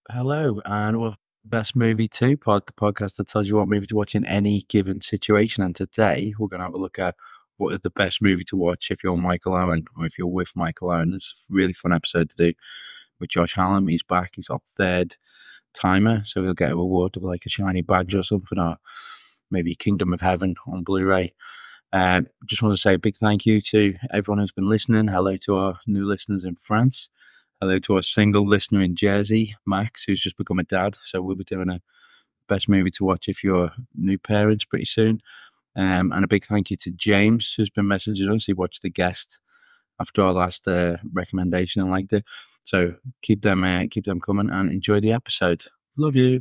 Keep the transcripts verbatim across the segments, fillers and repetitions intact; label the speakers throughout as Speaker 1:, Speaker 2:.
Speaker 1: Hello, and well, Best Movie Two Pod, the podcast that tells you what movie to watch in any given situation. And today we're going to have a look at what is the best movie to watch if you're Michael Owen or if you're with Michael Owen. It's a really fun episode to do with Josh Hallam. He's back. He's up third timer, so he'll get a reward of like a shiny badge or something, or maybe Kingdom of Heaven on Blu-ray. Uh, just want to say a big thank you to everyone who's been listening. Hello to our new listeners in France. Hello to our single listener in Jersey, Max, who's just become a dad. So we'll be doing a best movie to watch if you're new parents pretty soon. Um, and a big thank you to James, who's been messaging us. He watched The Guest after our last uh, recommendation and liked it. So keep them, uh, keep them coming and enjoy the episode. Love you.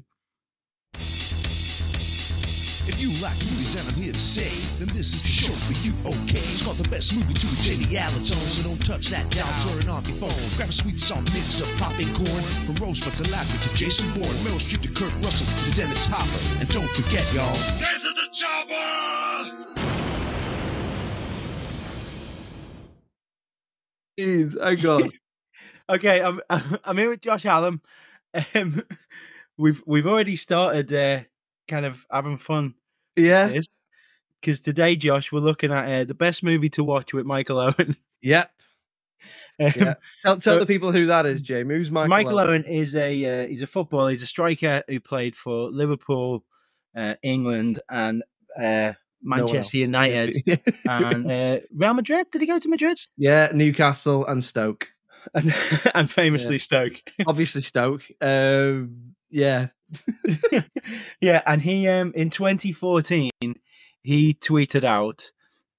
Speaker 2: If you like movies and I'm here to say, then this is the show for you, okay? It's called The Best Movie Two with Jamie Allen, so don't touch that down, turn off your phone. Grab a sweet salt mix of popping corn, from Rosebud to Laughter to Jason Bourne, Meryl Streep to Kurt Russell to Dennis Hopper. And don't forget, y'all, get to the chopper!
Speaker 3: Jeez, oh God.
Speaker 4: Okay, I'm I'm here with Josh Hallam. Um, we've we've already started uh, kind of having fun.
Speaker 3: Yeah.
Speaker 4: Because today, Josh, we're looking at uh, the best movie to watch with Michael Owen.
Speaker 3: Yep.
Speaker 4: Um,
Speaker 3: Yeah. Tell, tell
Speaker 4: so-
Speaker 3: the people who that is, Jamie. Who's Michael,
Speaker 4: Michael
Speaker 3: Owen?
Speaker 4: Owen is a uh, he's a footballer. He's a striker who played for Liverpool, uh, England, and uh, Manchester
Speaker 3: else.
Speaker 4: United, and uh, Real Madrid. Did he go to Madrid?
Speaker 3: Yeah, Newcastle and Stoke.
Speaker 4: And, and famously
Speaker 3: Yeah.
Speaker 4: Stoke.
Speaker 3: Obviously Stoke. Um, yeah.
Speaker 4: Yeah, and he um in twenty fourteen he tweeted out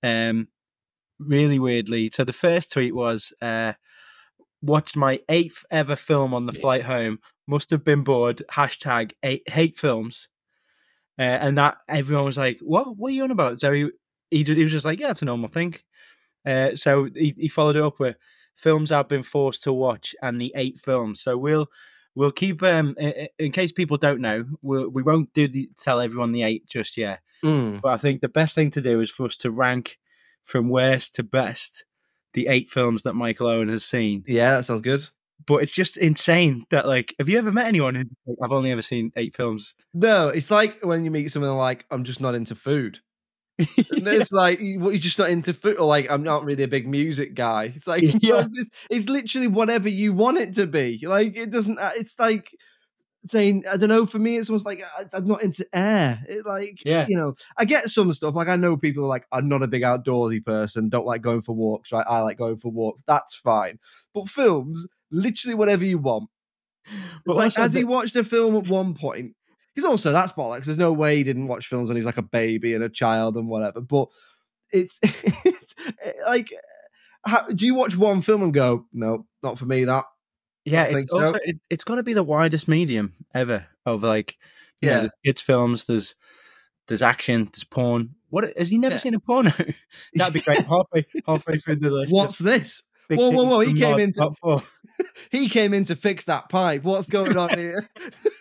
Speaker 4: um really weirdly. So the first tweet was uh watched my eighth ever film on the flight home. Must have been bored. Hashtag eight, hate films. Uh, and that everyone was like, "What? What are you on about?" So he he, he was just like, "Yeah, it's a normal thing." Uh, so he, he followed it up with films I've been forced to watch and the eight films. So we'll we'll keep um in, in case people don't know, we'll, we won't do the tell everyone the eight just yet.
Speaker 3: Mm.
Speaker 4: But I think the best thing to do is for us to rank from worst to best the eight films that Michael Owen has seen.
Speaker 3: Yeah, that sounds good.
Speaker 4: But it's just insane that, like, have you ever met anyone who like, I've only ever seen eight films?
Speaker 3: No, it's like when you meet someone like, I'm just not into food. And it's like, you- what, you're just not into food, or like, I'm not really a big music guy. It's like,
Speaker 4: Yeah.
Speaker 3: it's, it's literally whatever you want it to be. Like, it doesn't, uh, it's like saying, I don't know, for me, it's almost like I, I'm not into air. It like,
Speaker 4: Yeah.
Speaker 3: you know, I get some stuff. Like, I know people are like, I'm not a big outdoorsy person, don't like going for walks, right? I like going for walks. That's fine. But films, literally whatever you want. It's
Speaker 4: But
Speaker 3: like,
Speaker 4: also
Speaker 3: has he
Speaker 4: the-
Speaker 3: watched a film at one point? Because also that's bollocks. There's no way he didn't watch films when he was like a baby and a child and whatever. But it's, it's like, how, do you watch one film and go, no, not for me? That
Speaker 4: Yeah,
Speaker 3: I think
Speaker 4: it's
Speaker 3: so.
Speaker 4: also it, it's got to be the widest medium ever of like, you
Speaker 3: Yeah.
Speaker 4: know, there's kids films, there's there's action, there's porn. What has he never
Speaker 3: Yeah.
Speaker 4: seen a porno? That'd be great. halfway halfway through the list.
Speaker 3: What's this?
Speaker 4: Big
Speaker 3: Whoa, whoa,
Speaker 4: titties
Speaker 3: whoa! He
Speaker 4: from
Speaker 3: came
Speaker 4: Mars,
Speaker 3: into
Speaker 4: top four.
Speaker 3: he came in to fix that pipe. What's going on here?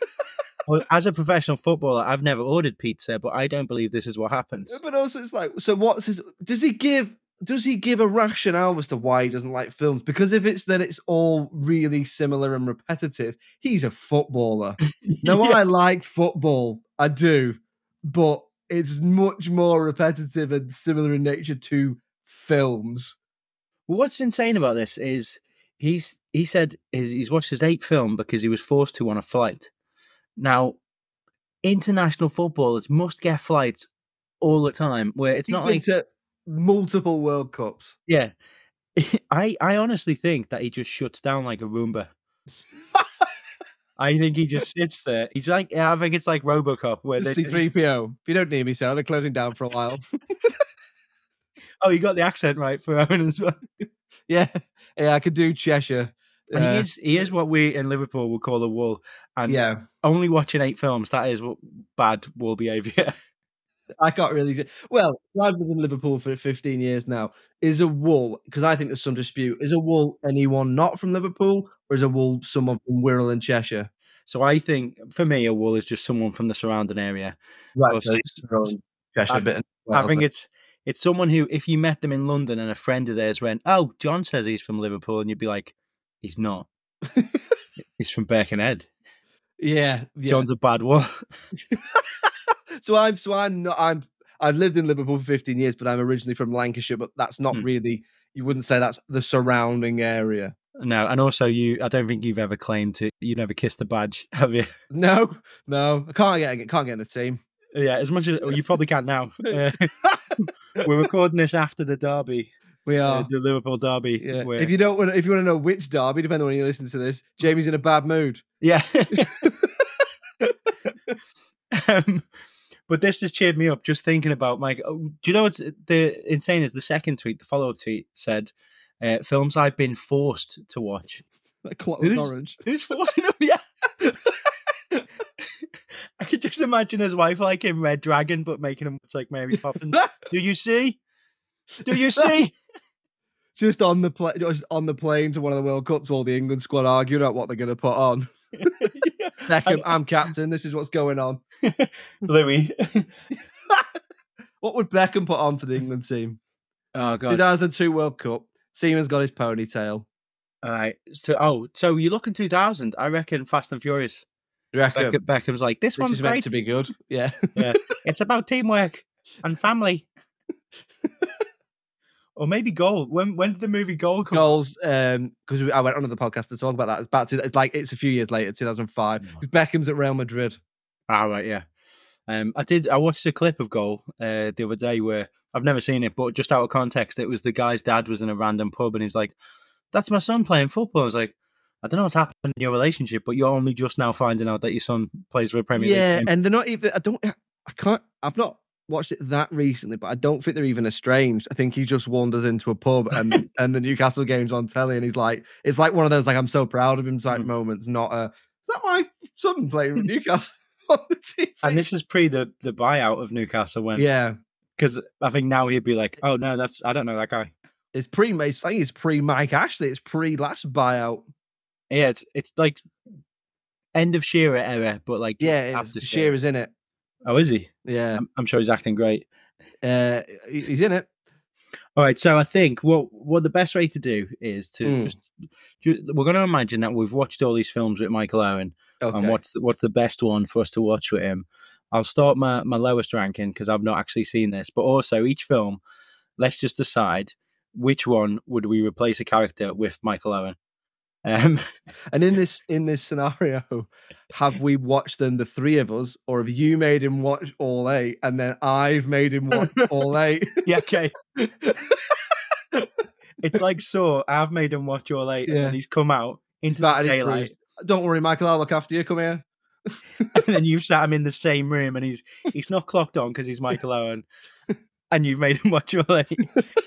Speaker 4: Well, as a professional footballer, I've never ordered pizza, but I don't believe this is what happens.
Speaker 3: But also, it's like, so what's his? Does he give? Does he give a rationale as to why he doesn't like films? Because if it's that it's all really similar and repetitive, he's a footballer. Now,
Speaker 4: Yeah.
Speaker 3: I like football, I do, but it's much more repetitive and similar in nature to films.
Speaker 4: What's insane about this is he's he said his, he's watched his eighth film because he was forced to on a flight. Now, international footballers must get flights all the time. Where it's
Speaker 3: He's
Speaker 4: not
Speaker 3: been
Speaker 4: like
Speaker 3: to multiple World Cups.
Speaker 4: yeah. I I honestly think that he just shuts down like a Roomba. I think he just sits there. He's like I think it's like RoboCop where they
Speaker 3: C three P O. If you don't need me, sir, they're closing down for a while.
Speaker 4: oh you got the accent right for Owen as well.
Speaker 3: yeah, yeah, I could do Cheshire.
Speaker 4: And he
Speaker 3: Uh,
Speaker 4: is he is what we in Liverpool would call a wool. And
Speaker 3: yeah.
Speaker 4: only watching eight films, that is what bad wool behaviour.
Speaker 3: I can't really. say- Well, I've lived in Liverpool for fifteen years now. Is a wool, because I think there's some dispute, is a wool anyone not from Liverpool, or is a wool someone from Wirral and Cheshire?
Speaker 4: So I think for me a wool is just someone from the surrounding area.
Speaker 3: Right,
Speaker 4: Or
Speaker 3: so
Speaker 4: s-
Speaker 3: it's Wirral and Cheshire
Speaker 4: I-
Speaker 3: bit. and
Speaker 4: I
Speaker 3: Wales
Speaker 4: think
Speaker 3: then.
Speaker 4: it's it's someone who, if you met them in London and a friend of theirs went, "Oh, John says he's from Liverpool," and you'd be like, "He's not. He's from Birkenhead."
Speaker 3: Yeah, yeah.
Speaker 4: John's a bad one.
Speaker 3: so I'm so I'm not I'm I've lived in Liverpool for fifteen years, but I'm originally from Lancashire, but that's not
Speaker 4: Hmm.
Speaker 3: really, you wouldn't say that's the surrounding area.
Speaker 4: No, and also you, I don't think you've ever claimed to, you never kissed the badge, have you?
Speaker 3: No, no, I can't get can't get in the team.
Speaker 4: Yeah, as much as well, you probably can now. Uh, we're recording this after the derby,
Speaker 3: We
Speaker 4: uh,
Speaker 3: are.
Speaker 4: the Liverpool derby.
Speaker 3: Yeah.
Speaker 4: where-
Speaker 3: If you don't want, if you want to know which derby, depending on when you listen to this, Jamie's in a bad mood.
Speaker 4: yeah. um, but this has cheered me up just thinking about Mike. Oh, do you know what's the insane is the second tweet, the follow up tweet said, uh, "Films I've been forced to watch."
Speaker 3: Like Clockwork
Speaker 4: Who's-
Speaker 3: Orange.
Speaker 4: Who's forcing him? Yeah. I could just imagine his wife like in Red Dragon, but making him watch like Mary Poppins. Do you see? Do you see?
Speaker 3: Just on the pla- just on the plane to one of the World Cups, all the England squad arguing about what they're going to put on. Beckham, I'm captain. This is what's going on.
Speaker 4: Louis.
Speaker 3: What would Beckham put on for the England team?
Speaker 4: Oh god.
Speaker 3: two thousand two World Cup. Seaman's got his ponytail.
Speaker 4: All right. So, oh, so you look in two thousand. I reckon Fast and Furious.
Speaker 3: You reckon?
Speaker 4: Beckham, Beckham's like, this,
Speaker 3: This
Speaker 4: one's
Speaker 3: is meant
Speaker 4: great.
Speaker 3: to be good. Yeah.
Speaker 4: Yeah. It's about teamwork and family. Or maybe Goal. When when did the movie Goal come?
Speaker 3: Goals, um, because I went on to the podcast to talk about that. It's back to it's like it's a few years later, two thousand five. Because Beckham's at Real Madrid.
Speaker 4: Ah, right, yeah. Um, I did. I watched a clip of Goal uh, the other day where I've never seen it, but just out of context, it was the guy's dad was in a random pub and he's like, "That's my son playing football." I was like, "I don't know what's happened in your relationship, but you're only just now finding out that your son plays for a Premier
Speaker 3: Yeah,
Speaker 4: League team."
Speaker 3: and they're not even. I don't. I can't. I've not watched it that recently, but I don't think they're even estranged. I think he just wanders into a pub and and the Newcastle game's on telly, and he's like, it's like one of those like I'm so proud of him type
Speaker 4: Mm.
Speaker 3: moments. Not a. Is that my son playing with Newcastle on the T V?
Speaker 4: And this is pre the, the buyout of Newcastle when,
Speaker 3: yeah,
Speaker 4: because I think now he'd be like, "Oh no, that's I don't know that guy."
Speaker 3: it's pre. It's funny. It's pre Mike Ashley. It's pre last buyout.
Speaker 4: Yeah, it's it's like end of Shearer era, but like
Speaker 3: Yeah, it
Speaker 4: after
Speaker 3: is. Shearer's in it.
Speaker 4: Oh, is he?
Speaker 3: Yeah,
Speaker 4: I'm, I'm sure he's acting great.
Speaker 3: uh, he- he's in it.
Speaker 4: All right, so I think what what the best way to do is to
Speaker 3: Mm.
Speaker 4: just ju- we're going to imagine that we've watched all these films with Michael Owen,
Speaker 3: Okay.
Speaker 4: and what's the, what's the best one for us to watch with him. I'll start my my lowest ranking because I've not actually seen this, but also each film, let's just decide which one would we replace a character with Michael Owen. Um,
Speaker 3: And in this in this scenario, have we watched them, the three of us, or have you made him watch all eight, and then I've made him watch all eight?
Speaker 4: yeah, okay. It's like Saw. I've made him watch all eight, and
Speaker 3: Yeah.
Speaker 4: then he's come out into
Speaker 3: That
Speaker 4: the
Speaker 3: is
Speaker 4: daylight,
Speaker 3: bruised. Don't worry, Michael. I'll look after you. Come here.
Speaker 4: and then you've sat him in the same room, and he's he's not clocked on because he's Michael Owen, and you've made him watch all eight.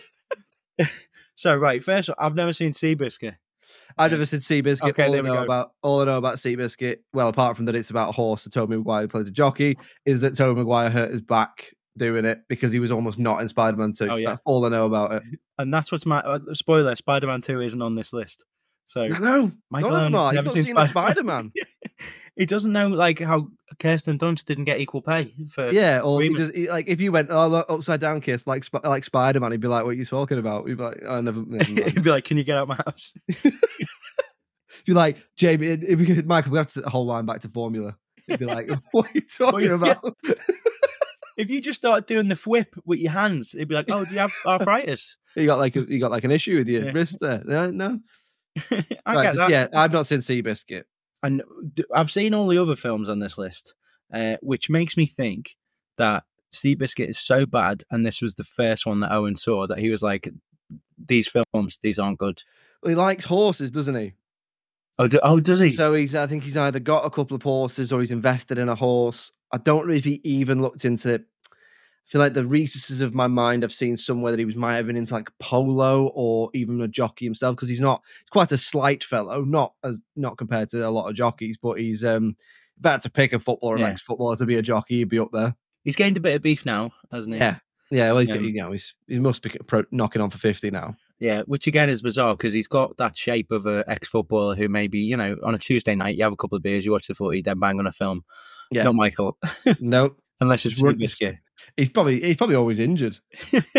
Speaker 4: So right, first, I've never seen Seabiscuit.
Speaker 3: I've never seen Seabiscuit.
Speaker 4: Okay,
Speaker 3: all I
Speaker 4: there we
Speaker 3: know
Speaker 4: go.
Speaker 3: about all I know about Seabiscuit, well, apart from that it's about a horse that Tobey Maguire plays a jockey, is that Tobey Maguire hurt his back doing it because he was almost not in Spider-Man two.
Speaker 4: Oh, yeah.
Speaker 3: That's all I know about it.
Speaker 4: And that's what's my uh, spoiler. Spider-Man Two isn't on this list, so
Speaker 3: I know.
Speaker 4: Michael
Speaker 3: None of them
Speaker 4: Owen
Speaker 3: are.
Speaker 4: has
Speaker 3: He's
Speaker 4: never
Speaker 3: not
Speaker 4: seen
Speaker 3: seen a
Speaker 4: Spider-
Speaker 3: Spider-Man.
Speaker 4: he doesn't know like how Kirsten Dunst didn't get equal pay for.
Speaker 3: Yeah, or he
Speaker 4: Agreement.
Speaker 3: just, he- like if you went oh look, upside down kiss like Sp- like Spider Man, he'd be like, "What are you talking about?" He'd be like, "I never." never mind."
Speaker 4: He'd be like, "Can you get out my house?"
Speaker 3: If you're like Jamie, if we could, Michael, we have to set the whole line back to formula. He'd be like, "What are you talking
Speaker 4: yeah.
Speaker 3: about?"
Speaker 4: If you just start doing the whip with your hands, it'd be like, "Oh, do you have arthritis?"
Speaker 3: You got like a, you got like an issue with your
Speaker 4: Yeah.
Speaker 3: wrist there. No, no.
Speaker 4: I
Speaker 3: Right,
Speaker 4: get
Speaker 3: just-
Speaker 4: that.
Speaker 3: yeah, I've not seen Seabiscuit.
Speaker 4: And d- I've seen all the other films on this list, uh, which makes me think that Seabiscuit is so bad, and this was the first one that Owen saw, that he was like, "These films, these aren't good."
Speaker 3: Well, he likes horses, doesn't he?
Speaker 4: Oh, do, oh does he?
Speaker 3: So he's, I think he's either got a couple of horses or he's invested in a horse. I don't know if he even looked into. I feel like the recesses of my mind, I've seen somewhere that he was might have been into like polo or even a jockey himself, because he's not. He's quite a slight fellow, not as not compared to a lot of jockeys, but he's um. If I had to pick a footballer, an
Speaker 4: Yeah.
Speaker 3: ex-footballer to be a jockey, he'd be up there.
Speaker 4: He's gained a bit of beef now, hasn't he?
Speaker 3: Yeah, yeah. Well, he's
Speaker 4: Um,
Speaker 3: you know he's he must be pro- knocking on for fifty now.
Speaker 4: Yeah, which again is bizarre because he's got that shape of an ex-footballer who maybe, you know, on a Tuesday night, you have a couple of beers, you watch the footy, then bang on a film.
Speaker 3: Yeah.
Speaker 4: Not Michael,
Speaker 3: No,
Speaker 4: unless it's
Speaker 3: Run-
Speaker 4: Seabiscuit.
Speaker 3: he's probably he's probably always injured.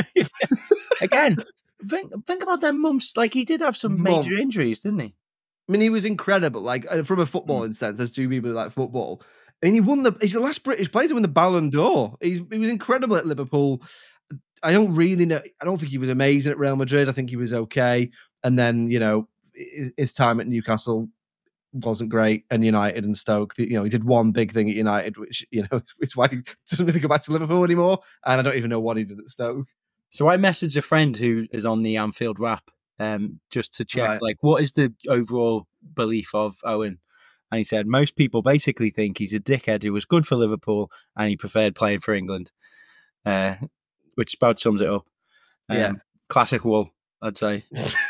Speaker 4: Again, think think about them mumps. Like he did have some
Speaker 3: Mum.
Speaker 4: major injuries, didn't he?
Speaker 3: I mean, he was incredible. Like uh, from a footballing sense, there's two people who like football. I mean, he won the. He's the last British player to win the Ballon d'Or. He's he was incredible at Liverpool. I don't really know. I don't think he was amazing at Real Madrid. I think he was okay. And then you know his, his time at Newcastle wasn't great, and United and Stoke. You know, he did one big thing at United, which you know is why he doesn't really go back to Liverpool anymore. And I don't even know what he did at Stoke.
Speaker 4: So I messaged a friend who is on the Anfield Wrap, um, just to check,
Speaker 3: Right.
Speaker 4: like, what is the overall belief of Owen? And he said most people basically think he's a dickhead who was good for Liverpool and he preferred playing for England, uh, which about sums it up. Um,
Speaker 3: Yeah.
Speaker 4: Classic Wool, I'd say.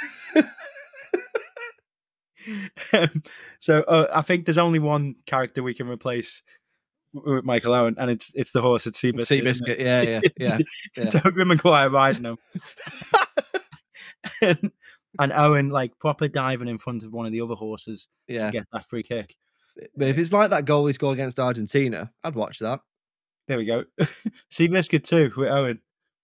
Speaker 4: um, so uh, I think there's only one character we can replace with Michael Owen, and it's it's the horse at Seabiscuit.
Speaker 3: Seabiscuit, yeah, yeah, yeah. yeah.
Speaker 4: Toby Maguire riding him. and, and Owen like proper diving in front of one of the other horses
Speaker 3: yeah.
Speaker 4: to get that free kick.
Speaker 3: But if it's like that goal he scored against Argentina, I'd watch that.
Speaker 4: There we go. Seabiscuit too with Owen.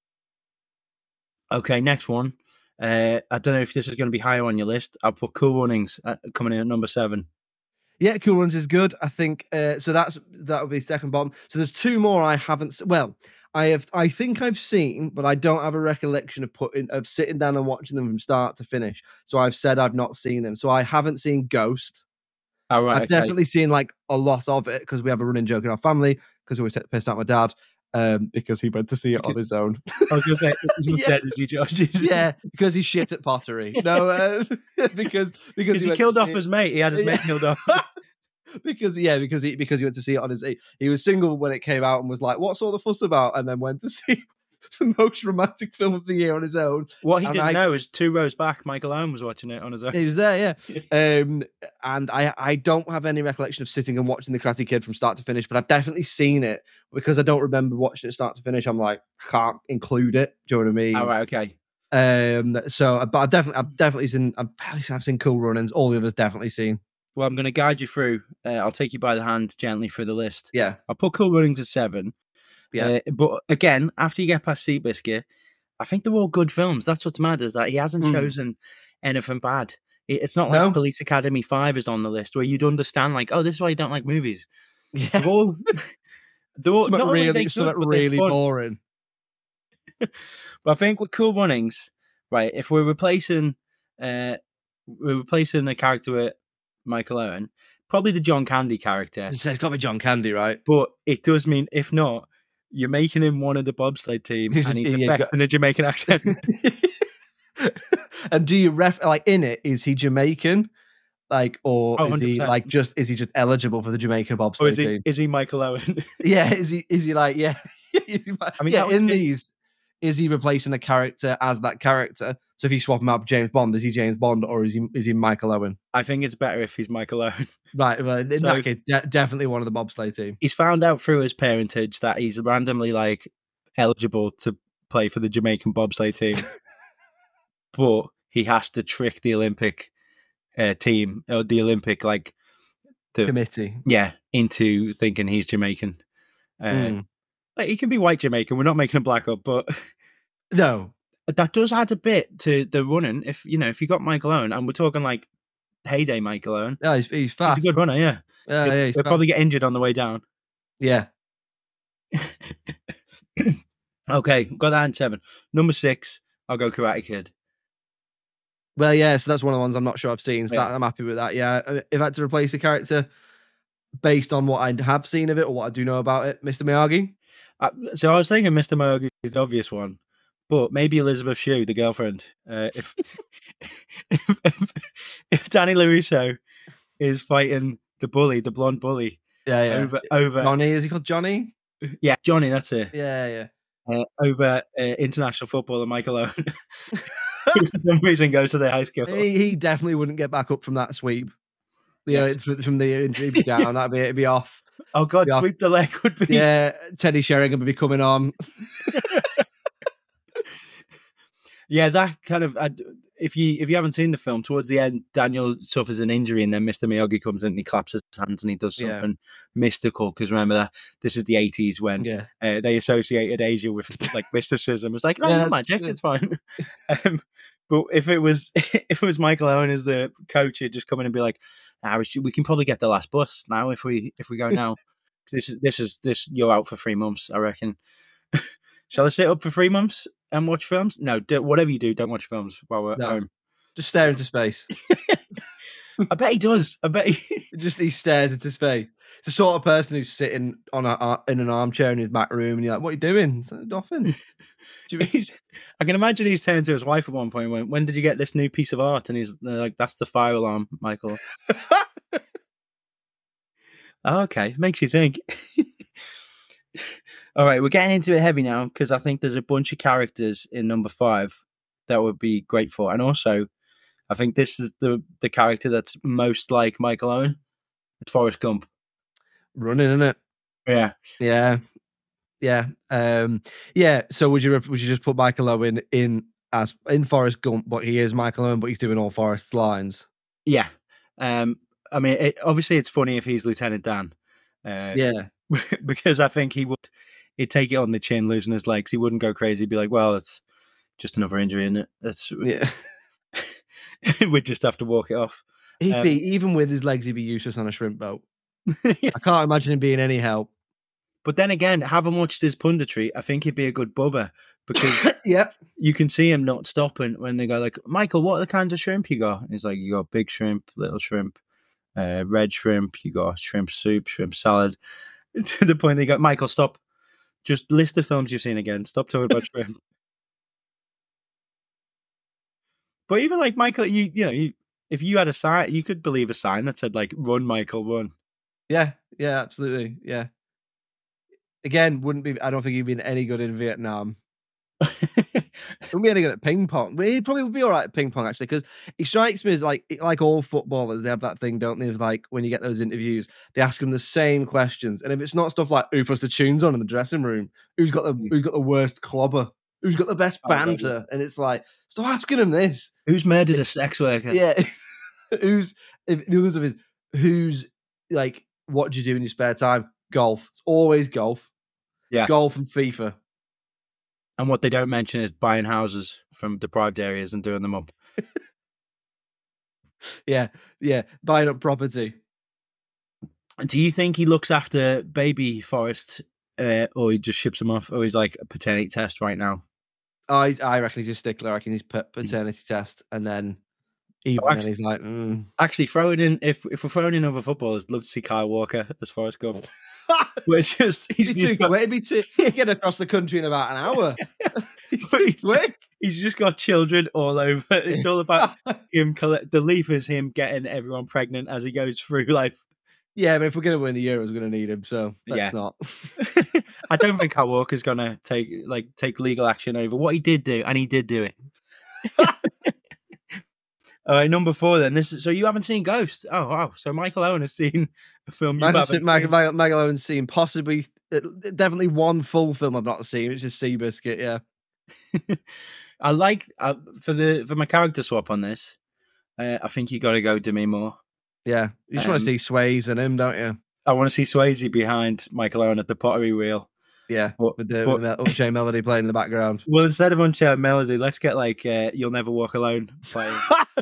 Speaker 4: Okay, next one. Uh, I don't know if this is going to be higher on your list. I'll put Cool Runnings at, coming in at number seven.
Speaker 3: Yeah, Cool Runs is good. I think uh, so. That's that would be second bottom. So there's two more I haven't. s- Well, I have. I think I've seen, but I don't have a recollection of putting of sitting down and watching them from start to finish. So I've said I've not seen them. So I haven't seen Ghost.
Speaker 4: All right,
Speaker 3: I've
Speaker 4: okay.
Speaker 3: definitely seen like a lot of it because we have a running joke in our family because we always pissed out my dad um, because he went to see it on his own.
Speaker 4: I was going to say, I was gonna
Speaker 3: Yeah.
Speaker 4: say, did you, Josh?
Speaker 3: Yeah, because he's shit at pottery. No, uh, because because
Speaker 4: Because he
Speaker 3: went
Speaker 4: killed
Speaker 3: to
Speaker 4: off
Speaker 3: see it-
Speaker 4: his mate. He had his mate
Speaker 3: Yeah.
Speaker 4: killed off.
Speaker 3: because yeah, because he because he went to see it on his. He, he was single when it came out and was like, "What's all the fuss about?" And then went to see the most romantic film of the year on his own.
Speaker 4: What he
Speaker 3: And
Speaker 4: didn't
Speaker 3: I-
Speaker 4: know is two rows back, Michael Owen was watching it on his own.
Speaker 3: He was there, yeah. Um, and I I don't have any recollection of sitting and watching The Karate Kid from start to finish, but I've definitely seen it because I don't remember watching it start to finish. I'm like, I can't include it. Do you know what I mean?
Speaker 4: All right, okay.
Speaker 3: Um, so, but I've definitely, I've definitely seen, I've, I've seen Cool Runnings. All the others definitely seen.
Speaker 4: Well, I'm going to guide you through. Uh, I'll take you by the hand gently through the list.
Speaker 3: Yeah,
Speaker 4: I'll put Cool Runnings at seven.
Speaker 3: yeah.
Speaker 4: Uh, but again, after you get past Seabiscuit, I think they're all good films. That's what's mad is that he hasn't
Speaker 3: Mm.
Speaker 4: chosen anything bad. It- It's not like
Speaker 3: No.
Speaker 4: Police Academy five is on the list where you'd understand, like, oh, this is why you don't like movies.
Speaker 3: yeah.
Speaker 4: They're all, they're all
Speaker 3: Something
Speaker 4: not only are
Speaker 3: really,
Speaker 4: they good,
Speaker 3: something
Speaker 4: but they're
Speaker 3: really
Speaker 4: fun.
Speaker 3: boring.
Speaker 4: But I think with Cool Runnings, right, if we're replacing uh we're replacing a character with Michael Owen, probably the John Candy character.
Speaker 3: So it's got to be John Candy, right?
Speaker 4: But it does mean if not, you're making him one of the bobsleigh team
Speaker 3: He's-
Speaker 4: and he's
Speaker 3: yeah,
Speaker 4: affecting a Jamaican accent.
Speaker 3: And do you ref like in it? Is he Jamaican? Like, or
Speaker 4: Oh,
Speaker 3: is he
Speaker 4: one hundred percent.
Speaker 3: like just is he just eligible for the Jamaican bobsleigh
Speaker 4: Or is he
Speaker 3: team?
Speaker 4: is he Michael Owen?
Speaker 3: Yeah, is he is he like yeah? Is he,
Speaker 4: I mean,
Speaker 3: yeah.
Speaker 4: that was
Speaker 3: In
Speaker 4: it.
Speaker 3: these, is he replacing a character as that character? So if you swap him out with James Bond, is he James Bond or is he is he Michael Owen?
Speaker 4: I think it's better if he's Michael Owen.
Speaker 3: Right. Well, in
Speaker 4: So-
Speaker 3: that case, de- definitely one of the bobsleigh team.
Speaker 4: He's found out through his parentage that he's randomly like eligible to play for the Jamaican bobsleigh team. But he has to trick the Olympic uh, team or the Olympic like the
Speaker 3: Committee.
Speaker 4: yeah into thinking he's Jamaican. Uh,
Speaker 3: Mm.
Speaker 4: like, he can be white Jamaican. We're not making him black up, but
Speaker 3: No.
Speaker 4: that does add a bit to the running. If you know, if you got Michael Owen, and we're talking like heyday Michael Owen,
Speaker 3: No, he's he's
Speaker 4: he's
Speaker 3: fast.
Speaker 4: a good runner. Yeah,
Speaker 3: Yeah,
Speaker 4: he'll,
Speaker 3: yeah, he's
Speaker 4: he'll
Speaker 3: fast.
Speaker 4: probably get injured on the way down.
Speaker 3: Yeah.
Speaker 4: Okay, got that in seven. Number six, I'll go Karate Kid.
Speaker 3: Well, yeah, so that's one of the ones I'm not sure I've seen. So
Speaker 4: Yeah.
Speaker 3: that, I'm happy with that. Yeah. Uh, If I had to replace a character based on what I have seen of it or what I do know about it, Mister Miyagi.
Speaker 4: Uh, so I was thinking Mister Miyagi is the obvious one, but maybe Elizabeth Shue, the girlfriend. Uh, if, if, if if Danny LaRusso is fighting the bully, the blonde bully,
Speaker 3: Yeah, yeah.
Speaker 4: over over
Speaker 3: Johnny, is he called Johnny?
Speaker 4: yeah Johnny, that's it.
Speaker 3: Yeah, yeah.
Speaker 4: Uh, over uh, international footballer Michael Owen, who for some reason goes to their high school.
Speaker 3: he, he definitely wouldn't get back up from that sweep. Yeah,
Speaker 4: Yes.
Speaker 3: from from the injury be down, that'd be it'd be off.
Speaker 4: Oh God,
Speaker 3: Yeah.
Speaker 4: sweep the leg would be.
Speaker 3: Yeah, Teddy Sheringham would be coming on.
Speaker 4: Yeah, that kind of. I, if you if you haven't seen the film, towards the end, Daniel suffers an injury, and then Mister Miyagi comes in and he claps his hands and he does
Speaker 3: Yeah.
Speaker 4: something mystical. Because remember that this is the eighties when
Speaker 3: Yeah.
Speaker 4: uh, they associated Asia with like mysticism. It's like, no,
Speaker 3: Yeah,
Speaker 4: not
Speaker 3: that's-
Speaker 4: magic,
Speaker 3: yeah.
Speaker 4: it's fine. um, but if it was if it was Michael Owen as the coach, he'd just come in and be like, ah, we, should, we can probably get the last bus now if we if we go now. this is this is this you're out for three months, I reckon. Shall I sit up for three months and watch films? No, do, whatever you do, don't watch films while we're at
Speaker 3: No.
Speaker 4: home.
Speaker 3: Just stare into space.
Speaker 4: I bet he does. I bet he.
Speaker 3: Just he stares into space. It's the sort of person who's sitting on a, uh, in an armchair in his back room, and you're like, "What are you doing?" It's like a dolphin. Do you-
Speaker 4: He's, I can imagine he's turned to his wife at one point. When, when did you get this new piece of art? And he's they're like, "That's the fire alarm, Michael." Oh, okay, makes you think. All right, we're getting into it heavy now because I think there's a bunch of characters in number five that would be great for, and also I think this is the the character that's most like Michael Owen. It's Forrest Gump.
Speaker 3: Running, isn't it?
Speaker 4: Yeah,
Speaker 3: Yeah, yeah, um, yeah. So would you rep- would you just put Michael Owen in as in Forrest Gump, but he is Michael Owen, but he's doing all Forrest's lines?
Speaker 4: yeah. Um, I mean, it, obviously, it's funny if he's Lieutenant Dan. Uh,
Speaker 3: Yeah,
Speaker 4: because I think he would he'd take it on the chin, losing his legs. He wouldn't go crazy. He'd be like, "Well, it's just another injury, isn't it? That's
Speaker 3: yeah.
Speaker 4: we'd just have to walk it off."
Speaker 3: He'd
Speaker 4: Um,
Speaker 3: be even with his legs, he'd be useless on a shrimp boat.
Speaker 4: Yeah.
Speaker 3: I can't imagine him being any help.
Speaker 4: But then again, having watched his punditry, I think he'd be a good bubba because
Speaker 3: Yep.
Speaker 4: you can see him not stopping when they go like, "Michael, what are the kinds of shrimp you got?" And he's like, "You got big shrimp, little shrimp, uh, red shrimp. You got shrimp soup, shrimp salad." To the point they go, "Michael, stop. Just list the films you've seen again. Stop talking about shrimp." But even like Michael, you you know, you, if you had a sign, you could believe a sign that said like "Run, Michael, run."
Speaker 3: Yeah, yeah, absolutely. Yeah. Again, wouldn't be. I don't think he'd been any good in Vietnam. Wouldn't be any good at ping pong. He probably would be all right at ping pong actually, because he strikes me as like like all footballers. They have that thing, don't they? Of like when you get those interviews, they ask him the same questions, and if it's not stuff like who puts the tunes on in the dressing room, who's got the
Speaker 4: Mm.
Speaker 3: who's got the worst clobber, who's got the best
Speaker 4: Oh, really?
Speaker 3: banter, and it's like stop asking him this.
Speaker 4: Who's murdered a sex worker?
Speaker 3: Yeah, who's if the others of his who's like what do you do in your spare time? Golf. It's always golf.
Speaker 4: Yeah.
Speaker 3: Golf and FIFA.
Speaker 4: And what they don't mention is buying houses from deprived areas and doing them up.
Speaker 3: Yeah, yeah. Buying up property.
Speaker 4: Do you think he looks after baby Forrest, uh, or he just ships him off, or he's like a paternity test right now?
Speaker 3: I I reckon he's a stickler. I reckon he's pa- paternity test, and then even
Speaker 4: Oh,
Speaker 3: then
Speaker 4: actually-
Speaker 3: he's like, mm.
Speaker 4: Actually, throwing in if if we're throwing in other footballers, I'd love to see Kyle Walker as Forrest Gump. But it's just he's,
Speaker 3: he's
Speaker 4: just
Speaker 3: too
Speaker 4: got,
Speaker 3: quick. He'd be too he'd get across the country in about an hour. He's too quick.
Speaker 4: he's just got children all over. It's all about him. Collect, the leaf is him getting everyone pregnant as he goes through life.
Speaker 3: Yeah, but if we're gonna win the Euros, we're gonna need him. So let's
Speaker 4: Yeah.
Speaker 3: not.
Speaker 4: I don't think Kyle Walker's gonna take like take legal action over what he did do, and he did do it. All right, number four then. This is, so you haven't seen Ghost? Oh wow! So Michael Owen has seen a film you
Speaker 3: Michael,
Speaker 4: haven't
Speaker 3: Michael,
Speaker 4: seen.
Speaker 3: Michael, Michael Owen's seen possibly, uh, definitely one full film I've not seen, which is Seabiscuit. Yeah,
Speaker 4: I like uh, for the for my character swap on this. Uh, I think you got to go Demi Moore.
Speaker 3: yeah. You just want
Speaker 4: Um,
Speaker 3: to see Swayze and him, don't you?
Speaker 4: I want to see Swayze behind Michael Owen at the pottery wheel.
Speaker 3: Yeah,
Speaker 4: But-
Speaker 3: with the,
Speaker 4: but-
Speaker 3: with the Upchain melody playing in the background.
Speaker 4: Well, instead of Unchained Melody, let's get like uh, "You'll Never Walk Alone" playing.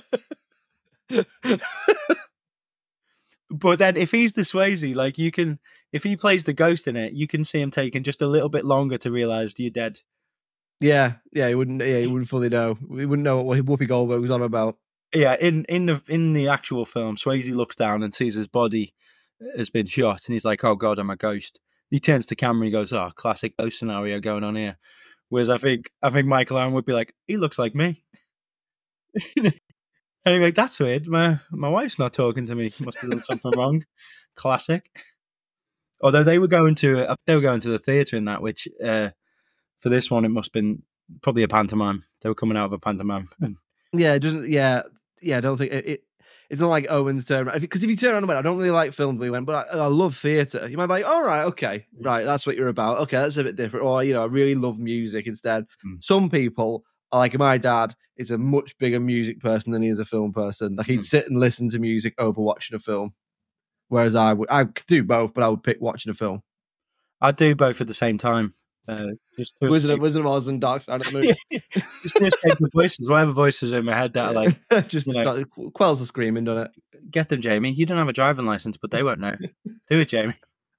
Speaker 4: But then, if he's the Swayze, like you can, if he plays the ghost in it, you can see him taking just a little bit longer to realize you're dead.
Speaker 3: Yeah, yeah, he wouldn't. Yeah, he wouldn't fully know. We wouldn't know what Whoopi Goldberg was on about.
Speaker 4: Yeah, in in the in the actual film, Swayze looks down and sees his body has been shot, and he's like, "Oh God, I'm a ghost." He turns to camera and he goes, "Oh, classic ghost scenario going on here." Whereas I think I think Michael Owen would be like, "He looks like me." And you're like, "That's weird. My my wife's not talking to me. Must have done something wrong." Classic. Although they were going to uh, they were going to the theatre in that, which uh, for this one it must have been probably a pantomime. They were coming out of a pantomime. And
Speaker 3: Yeah, it doesn't. Yeah, yeah. I don't think it. it it's not like Owen's turn because if you turn around and went, I don't really like films. We went, but I, I love theatre. You might be like, all right, okay, right, that's what you're about. Okay, that's a bit different. Or you know, I really love music instead.
Speaker 4: Mm.
Speaker 3: Some people Like my dad is a much bigger music person than he is a film person. Like he'd
Speaker 4: Hmm.
Speaker 3: sit and listen to music over watching a film, whereas I would I could do both, but I would pick watching a film.
Speaker 4: I do both at the same time. Uh, just to
Speaker 3: Wizard of
Speaker 4: escape,
Speaker 3: Wizard of Oz and Dark Side of the Moon.
Speaker 4: just to escape the voices, whatever voices are in my head that are like,
Speaker 3: just
Speaker 4: you
Speaker 3: to
Speaker 4: know.
Speaker 3: start, quells the screaming, doesn't it?
Speaker 4: get them, Jamie. You don't have a driving license, but they won't know. Do it, Jamie.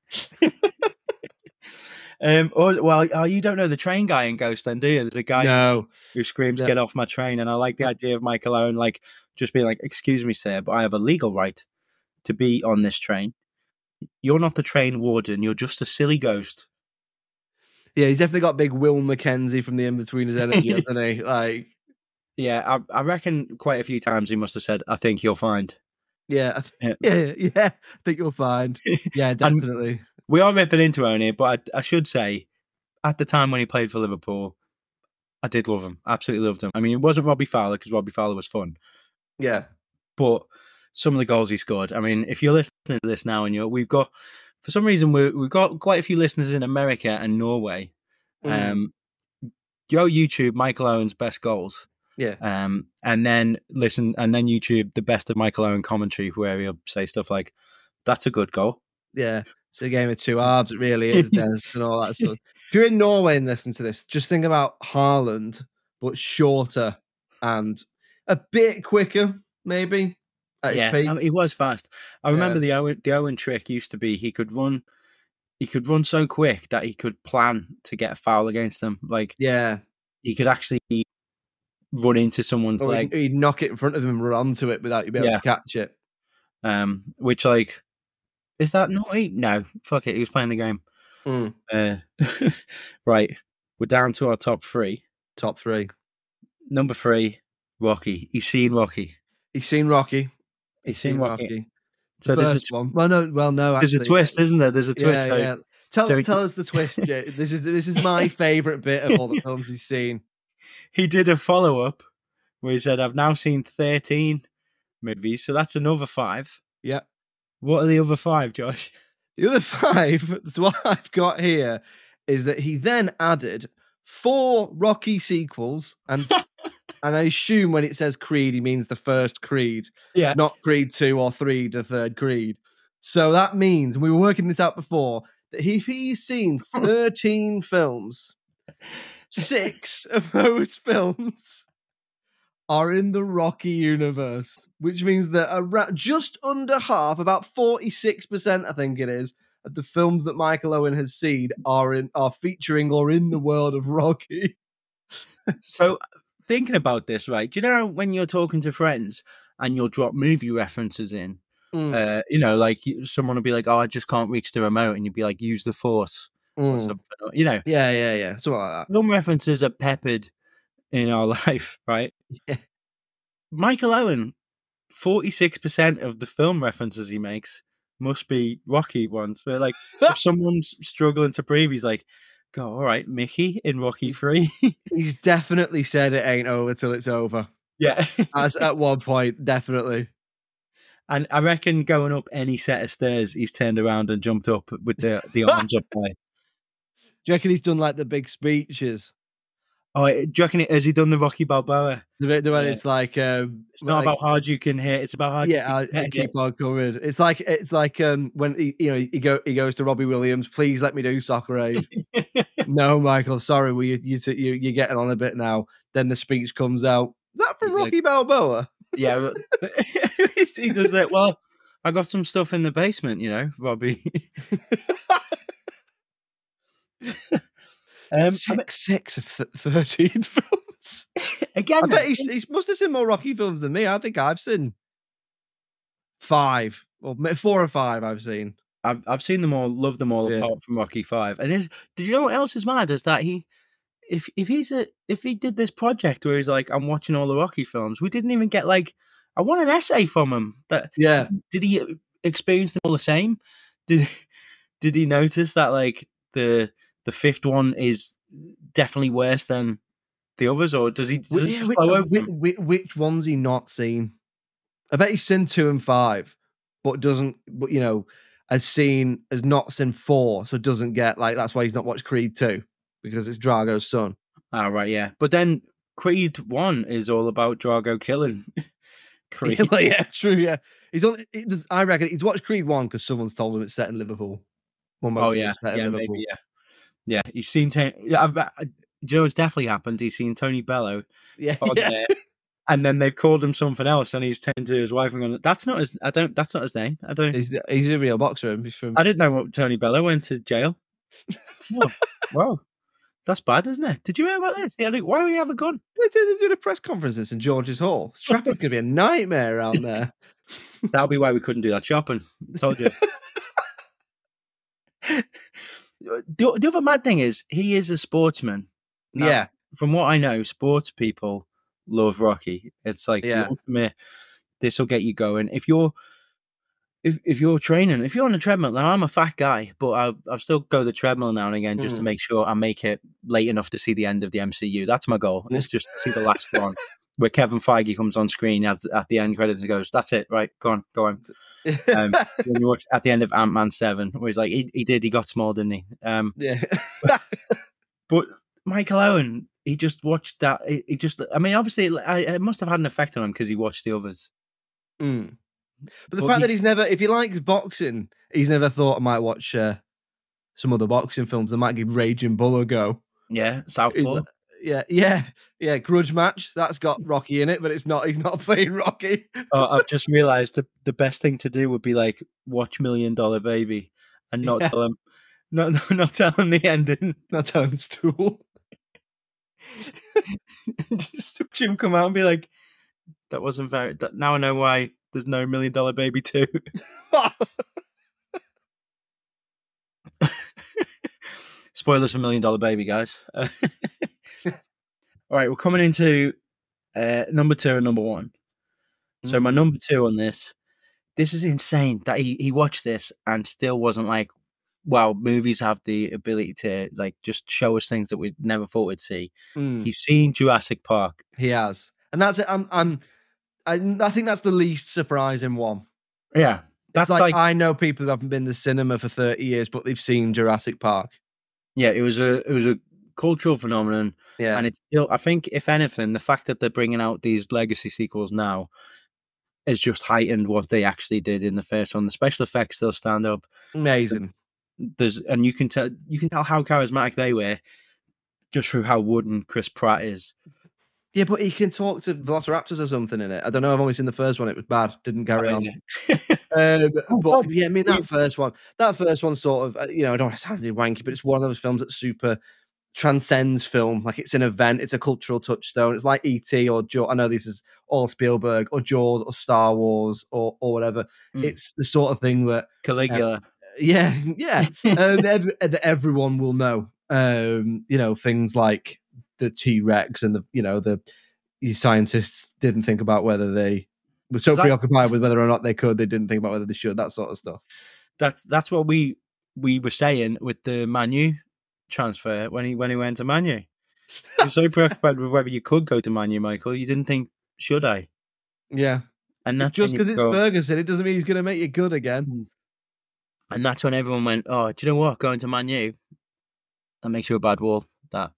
Speaker 4: um, or well, oh, you don't know the train guy in Ghost, then, do you? There's a guy
Speaker 3: No.
Speaker 4: who screams,
Speaker 3: No.
Speaker 4: "Get off my train!" And I like the idea of Michael Owen, like just being like, "Excuse me, sir, but I have a legal right to be on this train. You're not the train warden. You're just a silly ghost."
Speaker 3: Yeah, he's definitely got big Will Mackenzie from the In-Betweeners energy, hasn't he? Like,
Speaker 4: Yeah, I, I reckon quite a few times he must have said, "I think you'll find."
Speaker 3: yeah,
Speaker 4: Yeah.
Speaker 3: yeah, yeah. I think you'll find. Yeah, definitely.
Speaker 4: We are ripping into Owen here, but I, I should say, at the time when he played for Liverpool, I did love him. Absolutely loved him. I mean, it wasn't Robbie Fowler because Robbie Fowler was fun,
Speaker 3: Yeah.
Speaker 4: but some of the goals he scored. I mean, if you're listening to this now and you're, we've got, for some reason, we we've got quite a few listeners in America and Norway.
Speaker 3: Mm.
Speaker 4: Um, go YouTube Michael Owen's best goals.
Speaker 3: Yeah.
Speaker 4: Um, and then listen, and then YouTube the best of Michael Owen commentary, where he'll say stuff like, "That's a good goal."
Speaker 3: Yeah. It's a game of two halves, it really is, Des, and all that stuff. If you're in Norway and listen to this, just think about Haaland, but shorter and a bit quicker, maybe. At his
Speaker 4: Yeah,
Speaker 3: peak.
Speaker 4: I mean, he was fast. I
Speaker 3: Yeah.
Speaker 4: remember the Owen the Owen trick used to be he could run, he could run so quick that he could plan to get a foul against them. Like
Speaker 3: Yeah.
Speaker 4: he could actually run into someone's
Speaker 3: Or
Speaker 4: leg.
Speaker 3: he'd, he'd knock it in front of him and run onto it without you being
Speaker 4: Yeah.
Speaker 3: able to catch it.
Speaker 4: Um, which like is that naughty? No, fuck it. He was playing the game.
Speaker 3: Mm.
Speaker 4: Uh, right, we're down to our top three.
Speaker 3: Top three.
Speaker 4: Number three, Rocky. He's seen Rocky.
Speaker 3: He's seen Rocky.
Speaker 4: He's seen Rocky.
Speaker 3: Rocky.
Speaker 4: So
Speaker 3: The
Speaker 4: there's a,
Speaker 3: first one. Well, no, well, no.
Speaker 4: there's a
Speaker 3: actually.
Speaker 4: twist, isn't there? There's a twist.
Speaker 3: Yeah,
Speaker 4: so,
Speaker 3: yeah. Tell,
Speaker 4: so he-
Speaker 3: tell us the twist, Jay. This is this is my favorite bit of all the films he's seen.
Speaker 4: He did a follow up where he said, "I've now seen thirteen movies, so that's another five."
Speaker 3: Yeah.
Speaker 4: What are the other five, Josh?
Speaker 3: The other five, so what I've got here is that he then added four Rocky sequels, and and I assume when it says Creed, he means the first Creed,
Speaker 4: Yeah.
Speaker 3: not Creed two or three, the third Creed. So that means, and we were working this out before, that if he's seen thirteen films, six of those films are in the Rocky universe, which means that around, just under half, about forty-six percent, I think it is, of the films that Michael Owen has seen are in are featuring or in the world of Rocky.
Speaker 4: So thinking about this, right? Do you know when you're talking to friends and you'll drop movie references in?
Speaker 3: Mm,
Speaker 4: Uh, you know, like you- someone will be like, "Oh, I just can't reach the remote," and you'd be like, "Use the force," or
Speaker 3: mm.
Speaker 4: something. Or, you know,
Speaker 3: Yeah, yeah, yeah. Something like that.
Speaker 4: film references are peppered in our life, right?
Speaker 3: Yeah.
Speaker 4: Michael Owen, forty-six percent of the film references he makes must be Rocky ones. Where like if someone's struggling to breathe, he's like, "Go, all right, Mickey in Rocky three."
Speaker 3: He's definitely said it ain't over till it's over.
Speaker 4: Yeah.
Speaker 3: As, at one point, definitely.
Speaker 4: And I reckon going up any set of stairs, he's turned around and jumped up with the, the arms up high.
Speaker 3: Do you reckon he's done like the big speeches?
Speaker 4: Oh, do you reckon it, has he done the Rocky Balboa?
Speaker 3: The, bit- the one
Speaker 4: Yeah.
Speaker 3: it's like um,
Speaker 4: It's not
Speaker 3: like,
Speaker 4: about how hard you can hit; it's about how hard
Speaker 3: yeah,
Speaker 4: you
Speaker 3: I,
Speaker 4: can
Speaker 3: I
Speaker 4: hit.
Speaker 3: keep on coming. It's like it's like um when he, you know he go he goes to Robbie Williams. Please let me do Soccer Aid. No, Michael, sorry, we you you you you're getting on a bit now. Then the speech comes out. Is that from
Speaker 4: He's like-
Speaker 3: Rocky Balboa?
Speaker 4: Yeah, but- he does it. Well, I got some stuff in the basement, you know, Robbie. um, I mean,
Speaker 3: Six six of th- thirteen films.
Speaker 4: again,
Speaker 3: I bet he's, he must have seen more Rocky films than me. I think I've seen five or ma- four or five. I've seen.
Speaker 4: I've I've seen them all, loved them all
Speaker 3: Yeah.
Speaker 4: apart from Rocky Five. And is did you know what else is mad? Is that he, if if he's a if he did this project where he's like, I'm watching all the Rocky films, we didn't even get like, I want an essay from him. That
Speaker 3: Yeah,
Speaker 4: did he experience them all the same? Did did he notice that like the the fifth one is definitely worse than the others, or does he? Does
Speaker 3: Wh-
Speaker 4: it
Speaker 3: yeah,
Speaker 4: just
Speaker 3: which,
Speaker 4: blow over
Speaker 3: which,
Speaker 4: him?
Speaker 3: which, which one's he not seen? I bet he's seen two and five, but doesn't. But you know, has seen has not seen four, so doesn't get like that's why he's not watched Creed two because it's Drago's son.
Speaker 4: Oh right, yeah. But then Creed One is all about Drago killing Creed.
Speaker 3: Yeah, well, yeah, true. Yeah, he's on. It, does- I reckon he's watched Creed One because someone's told him it's set in Liverpool. One
Speaker 4: Oh
Speaker 3: motive
Speaker 4: yeah,
Speaker 3: is set in
Speaker 4: yeah,
Speaker 3: Liverpool.
Speaker 4: maybe yeah, yeah. He's seen. T- yeah, I've, I, do you know what's definitely happened? He's seen Tony Bello
Speaker 3: Yeah,
Speaker 4: on
Speaker 3: yeah.
Speaker 4: there, and then they've called him something else, and he's turned to his wife and gone, "That's not his. I don't. That's not his name. I don't.
Speaker 3: He's he's a real boxer. He's from.
Speaker 4: I didn't know what Tony Bello went to jail. Oh, wow, that's bad, isn't it? Did you hear about this? Yeah, look, why do we have a gun?
Speaker 3: They did, they did a press conference in St George's Hall. Traffic could be a nightmare around there.
Speaker 4: That'll be why we couldn't do that shopping. I told you. the, the other mad thing is he is a sportsman. Now,
Speaker 3: Yeah,
Speaker 4: from what I know, sports people love Rocky. It's like
Speaker 3: Yeah.
Speaker 4: the ultimate. This will get you going. If you're, if if you're training, if you're on a treadmill. Now I'm a fat guy, but I I still go the treadmill now and again just to
Speaker 3: Mm.
Speaker 4: make sure I make it late enough to see the end of the M C U. That's my goal. It's just to see the last one where Kevin Feige comes on screen at, at the end credits and goes, "That's it, right? Go on, go on." Um, when you watch at the end of Ant-Man seven, where he's like, he, he did, he got small, didn't he? Um,
Speaker 3: yeah.
Speaker 4: but Michael Owen, he just watched that. He, he just, I mean, obviously, it, it must have had an effect on him because he watched the others.
Speaker 3: Mm. But the
Speaker 4: But
Speaker 3: fact that
Speaker 4: he's-
Speaker 3: he's never, if he likes boxing, he's never thought I might watch uh, some other boxing films. I might give Raging Bull a go.
Speaker 4: Yeah,
Speaker 3: He's
Speaker 4: Southpaw.
Speaker 3: like, Yeah, yeah, yeah. Grudge Match. That's got Rocky in it, but it's not. He's not playing Rocky.
Speaker 4: Oh, I've just realised the the best thing to do would be like watch Million Dollar Baby and not
Speaker 3: Yeah.
Speaker 4: tell him, not not, not tell him the ending.
Speaker 3: That's on stool.
Speaker 4: Just watch him come out and be like, "That wasn't very." That, now I know why there's no Million Dollar Baby two. Spoilers for Million Dollar Baby, guys. Uh, all right, we're coming into uh, number two and number one. So my number two on this, this is insane that he, he watched this and still wasn't like, wow, movies have the ability to like just show us things that we never thought we'd see.
Speaker 3: Mm,
Speaker 4: He's seen Jurassic Park.
Speaker 3: he has, and that's it. I'm, I'm, I, I think that's the least surprising one.
Speaker 4: Yeah,
Speaker 3: That's
Speaker 4: that's
Speaker 3: like,
Speaker 4: like,
Speaker 3: I know people who haven't been to the cinema for thirty years, but they've seen Jurassic Park.
Speaker 4: yeah, it was a it was a cultural phenomenon,
Speaker 3: Yeah,
Speaker 4: and it's still. I think if anything, the fact that they're bringing out these legacy sequels now has just heightened what they actually did in the first one. The special effects still stand up.
Speaker 3: amazing.
Speaker 4: There's and you can tell you can tell how charismatic they were just through how wooden Chris Pratt is.
Speaker 3: Yeah, but he can talk to velociraptors or something in it. I don't know. I've only seen the first one. It was bad. Didn't carry on. Um,
Speaker 4: Oh,
Speaker 3: but
Speaker 4: Bob,
Speaker 3: yeah, I mean that
Speaker 4: we-
Speaker 3: first one. That first one sort of, uh, you know, I don't want to sound really wanky, but it's one of those films that super transcends film. Like it's an event. It's a cultural touchstone. It's like E T or Jaws. I know this is all Spielberg or Jaws or Star Wars or or whatever.
Speaker 4: Mm.
Speaker 3: It's the sort of thing that
Speaker 4: Caligula.
Speaker 3: yeah, yeah, um, ev- that everyone will know. Um, you know, things like the T Rex and the, you know, the scientists didn't think about whether they were so
Speaker 4: That-
Speaker 3: preoccupied with whether or not they could, they didn't think about whether they should, that sort of stuff.
Speaker 4: That's that's what we we were saying with the Manu transfer when he when he went to Manu. He was so preoccupied with whether you could go to Manu, Michael. You didn't think, should I?
Speaker 3: Yeah.
Speaker 4: And that's
Speaker 3: Just
Speaker 4: when
Speaker 3: because
Speaker 4: you
Speaker 3: it's
Speaker 4: go-
Speaker 3: Ferguson, it doesn't mean he's going to make you good again.
Speaker 4: and that's when everyone went, oh, do you know what? Going to Manu, that makes you a bad wall. That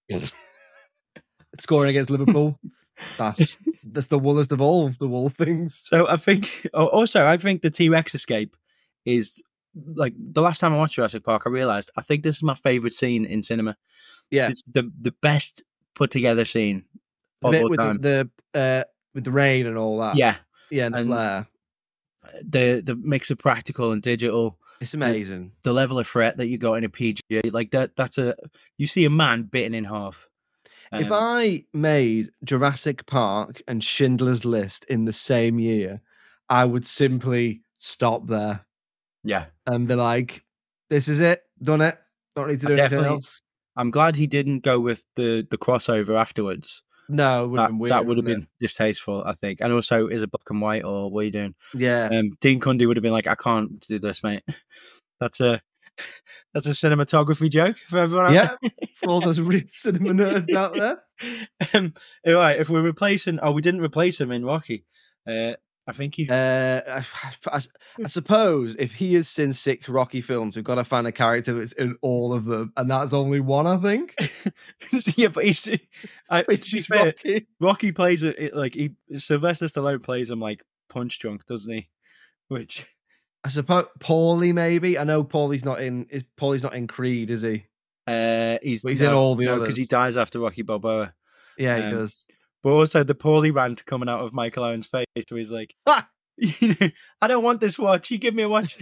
Speaker 3: Scoring against Liverpool. That's that's the woolest of all the wool things.
Speaker 4: So I think, oh, also, I think the T Rex escape is like the last time I watched Jurassic Park, I realized I think this is my favorite scene in cinema.
Speaker 3: Yeah.
Speaker 4: It's the the best put together scene
Speaker 3: The
Speaker 4: of
Speaker 3: bit
Speaker 4: all
Speaker 3: with
Speaker 4: time.
Speaker 3: the, the uh with the rain and all that.
Speaker 4: yeah,
Speaker 3: Yeah, and the
Speaker 4: and-
Speaker 3: flare.
Speaker 4: the the mix of practical and digital,
Speaker 3: It's amazing.
Speaker 4: the level of threat that you got in a P G A, like that. That's a you see a man bitten in half.
Speaker 3: If
Speaker 4: Um,
Speaker 3: I made Jurassic Park and Schindler's List in the same year, I would simply stop there
Speaker 4: yeah,
Speaker 3: and be like, "This is it, done it. Don't need to
Speaker 4: I
Speaker 3: do anything
Speaker 4: definitely-
Speaker 3: else."
Speaker 4: I'm glad he didn't go with the the crossover afterwards.
Speaker 3: No, it would
Speaker 4: That,
Speaker 3: have been weird.
Speaker 4: that would have
Speaker 3: wouldn't
Speaker 4: been distasteful, I think. And also, is it black and white or what are you doing?
Speaker 3: it? Yeah.
Speaker 4: Um, Dean Cundy would have been like, "I can't do this, mate." That's a that's a cinematography joke for everyone. out
Speaker 3: Yeah, for all those real cinema nerds out there.
Speaker 4: um, all right, if we're replacing, oh, we didn't replace him in Rocky. Uh, I think he's
Speaker 3: Uh, I, I, I suppose if he has seen six Rocky films, we've got to find a character that's in all of them, and that's only one, I think.
Speaker 4: yeah, but he's I,
Speaker 3: Which
Speaker 4: to be
Speaker 3: is
Speaker 4: fair,
Speaker 3: Rocky.
Speaker 4: Rocky plays it it- like he Sylvester Stallone plays him like punch drunk, doesn't he? Which
Speaker 3: I suppose Paulie, maybe. I know Paulie's not in. Is Paulie's not in Creed, is he?
Speaker 4: uh, he's
Speaker 3: But he's
Speaker 4: no,
Speaker 3: in all the
Speaker 4: no,
Speaker 3: others.
Speaker 4: because he dies after Rocky Balboa.
Speaker 3: Yeah, he
Speaker 4: Um,
Speaker 3: does.
Speaker 4: But also the Paulie rant coming out of Michael Owen's face, where he's like,
Speaker 3: Ah!
Speaker 4: "I don't want this watch. You give me a watch."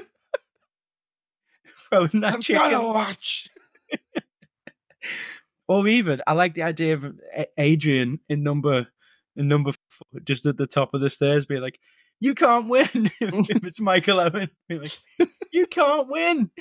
Speaker 4: Throwing that
Speaker 3: I've
Speaker 4: chicken.
Speaker 3: got a watch.
Speaker 4: Or even, I like the idea of A- Adrian in number in number four, just at the top of the stairs, being like, "You can't win." if, if it's Michael Owen, being like, "You can't win."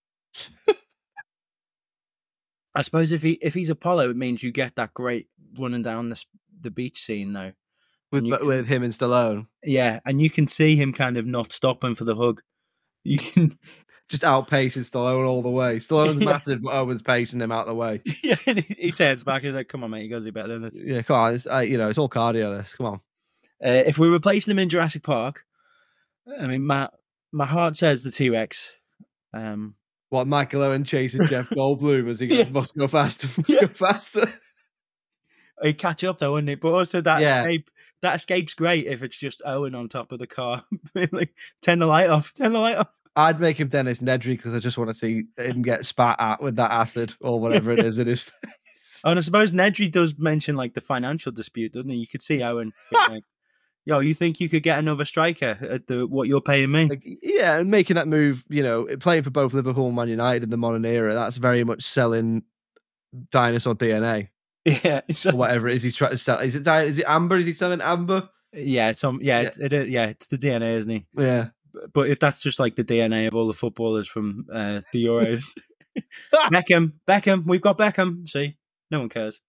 Speaker 4: I suppose if he if he's Apollo, it means you get that great running down the s- the beach scene now.
Speaker 3: With,
Speaker 4: you can-
Speaker 3: with him and Stallone.
Speaker 4: Yeah, and you can see him kind of not stopping for the hug. You can,
Speaker 3: Just outpacing Stallone all the way. Stallone's
Speaker 4: Yeah.
Speaker 3: massive, but Owen's pacing him out the way.
Speaker 4: yeah. And he, he turns back and he's like, "Come on, mate, you got to do better than this."
Speaker 3: Yeah, come on. It's, uh, you know, it's all cardio, this. Come on.
Speaker 4: Uh, if we're replacing him in Jurassic Park, I mean, my my heart says the T Rex. Um,
Speaker 3: What, Michael Owen chasing Jeff Goldblum as he goes,
Speaker 4: Yeah.
Speaker 3: must go faster, must
Speaker 4: Yeah.
Speaker 3: go faster.
Speaker 4: he'd catch up though, wouldn't he? But also that
Speaker 3: Yeah.
Speaker 4: escape, that escape's great if it's just Owen on top of the car, like turn the light off, turn the light off.
Speaker 3: I'd make him Dennis Nedry because I just want to see him get spat at with that acid or whatever it is in his face.
Speaker 4: Oh, and I suppose Nedry does mention like the financial dispute, doesn't he? You could see Owen being like, "Yo, you think you could get another striker at the what you're paying me?"
Speaker 3: Like, yeah, and making that move, you know, playing for both Liverpool and Man United in the modern era, that's very much selling dinosaur D N A
Speaker 4: Yeah, it's
Speaker 3: or whatever it is he's trying to sell. Is it di- is it amber? Is he selling amber?
Speaker 4: yeah, it's um, yeah,
Speaker 3: Yeah.
Speaker 4: It's, it is, yeah, it's the D N A, isn't he?
Speaker 3: Yeah.
Speaker 4: But if that's just like the D N A of all the footballers from uh, the Euros, Beckham, Beckham, we've got Beckham. See, no one cares.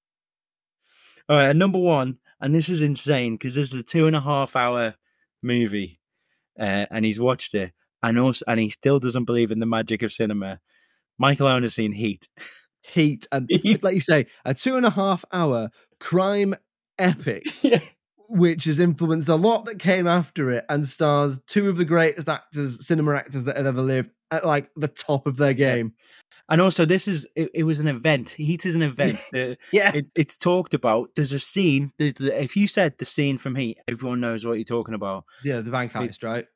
Speaker 4: All right, number one, and this is insane because this is a two and a half hour movie, uh, and he's watched it, and also, and he still doesn't believe in the magic of cinema. Michael Owen has seen Heat.
Speaker 3: Heat and
Speaker 4: Heat.
Speaker 3: like you say, a two and a half hour crime epic,
Speaker 4: Yeah.
Speaker 3: which has influenced a lot that came after it and stars two of the greatest actors, cinema actors that have ever lived at like the top of their game.
Speaker 4: And also, this is it, it was an event. Heat is an event. The-
Speaker 3: Yeah.
Speaker 4: it, it's talked about. There's a scene. there's the- If you said the scene from Heat, everyone knows what you're talking about.
Speaker 3: Yeah, the bank heist, right?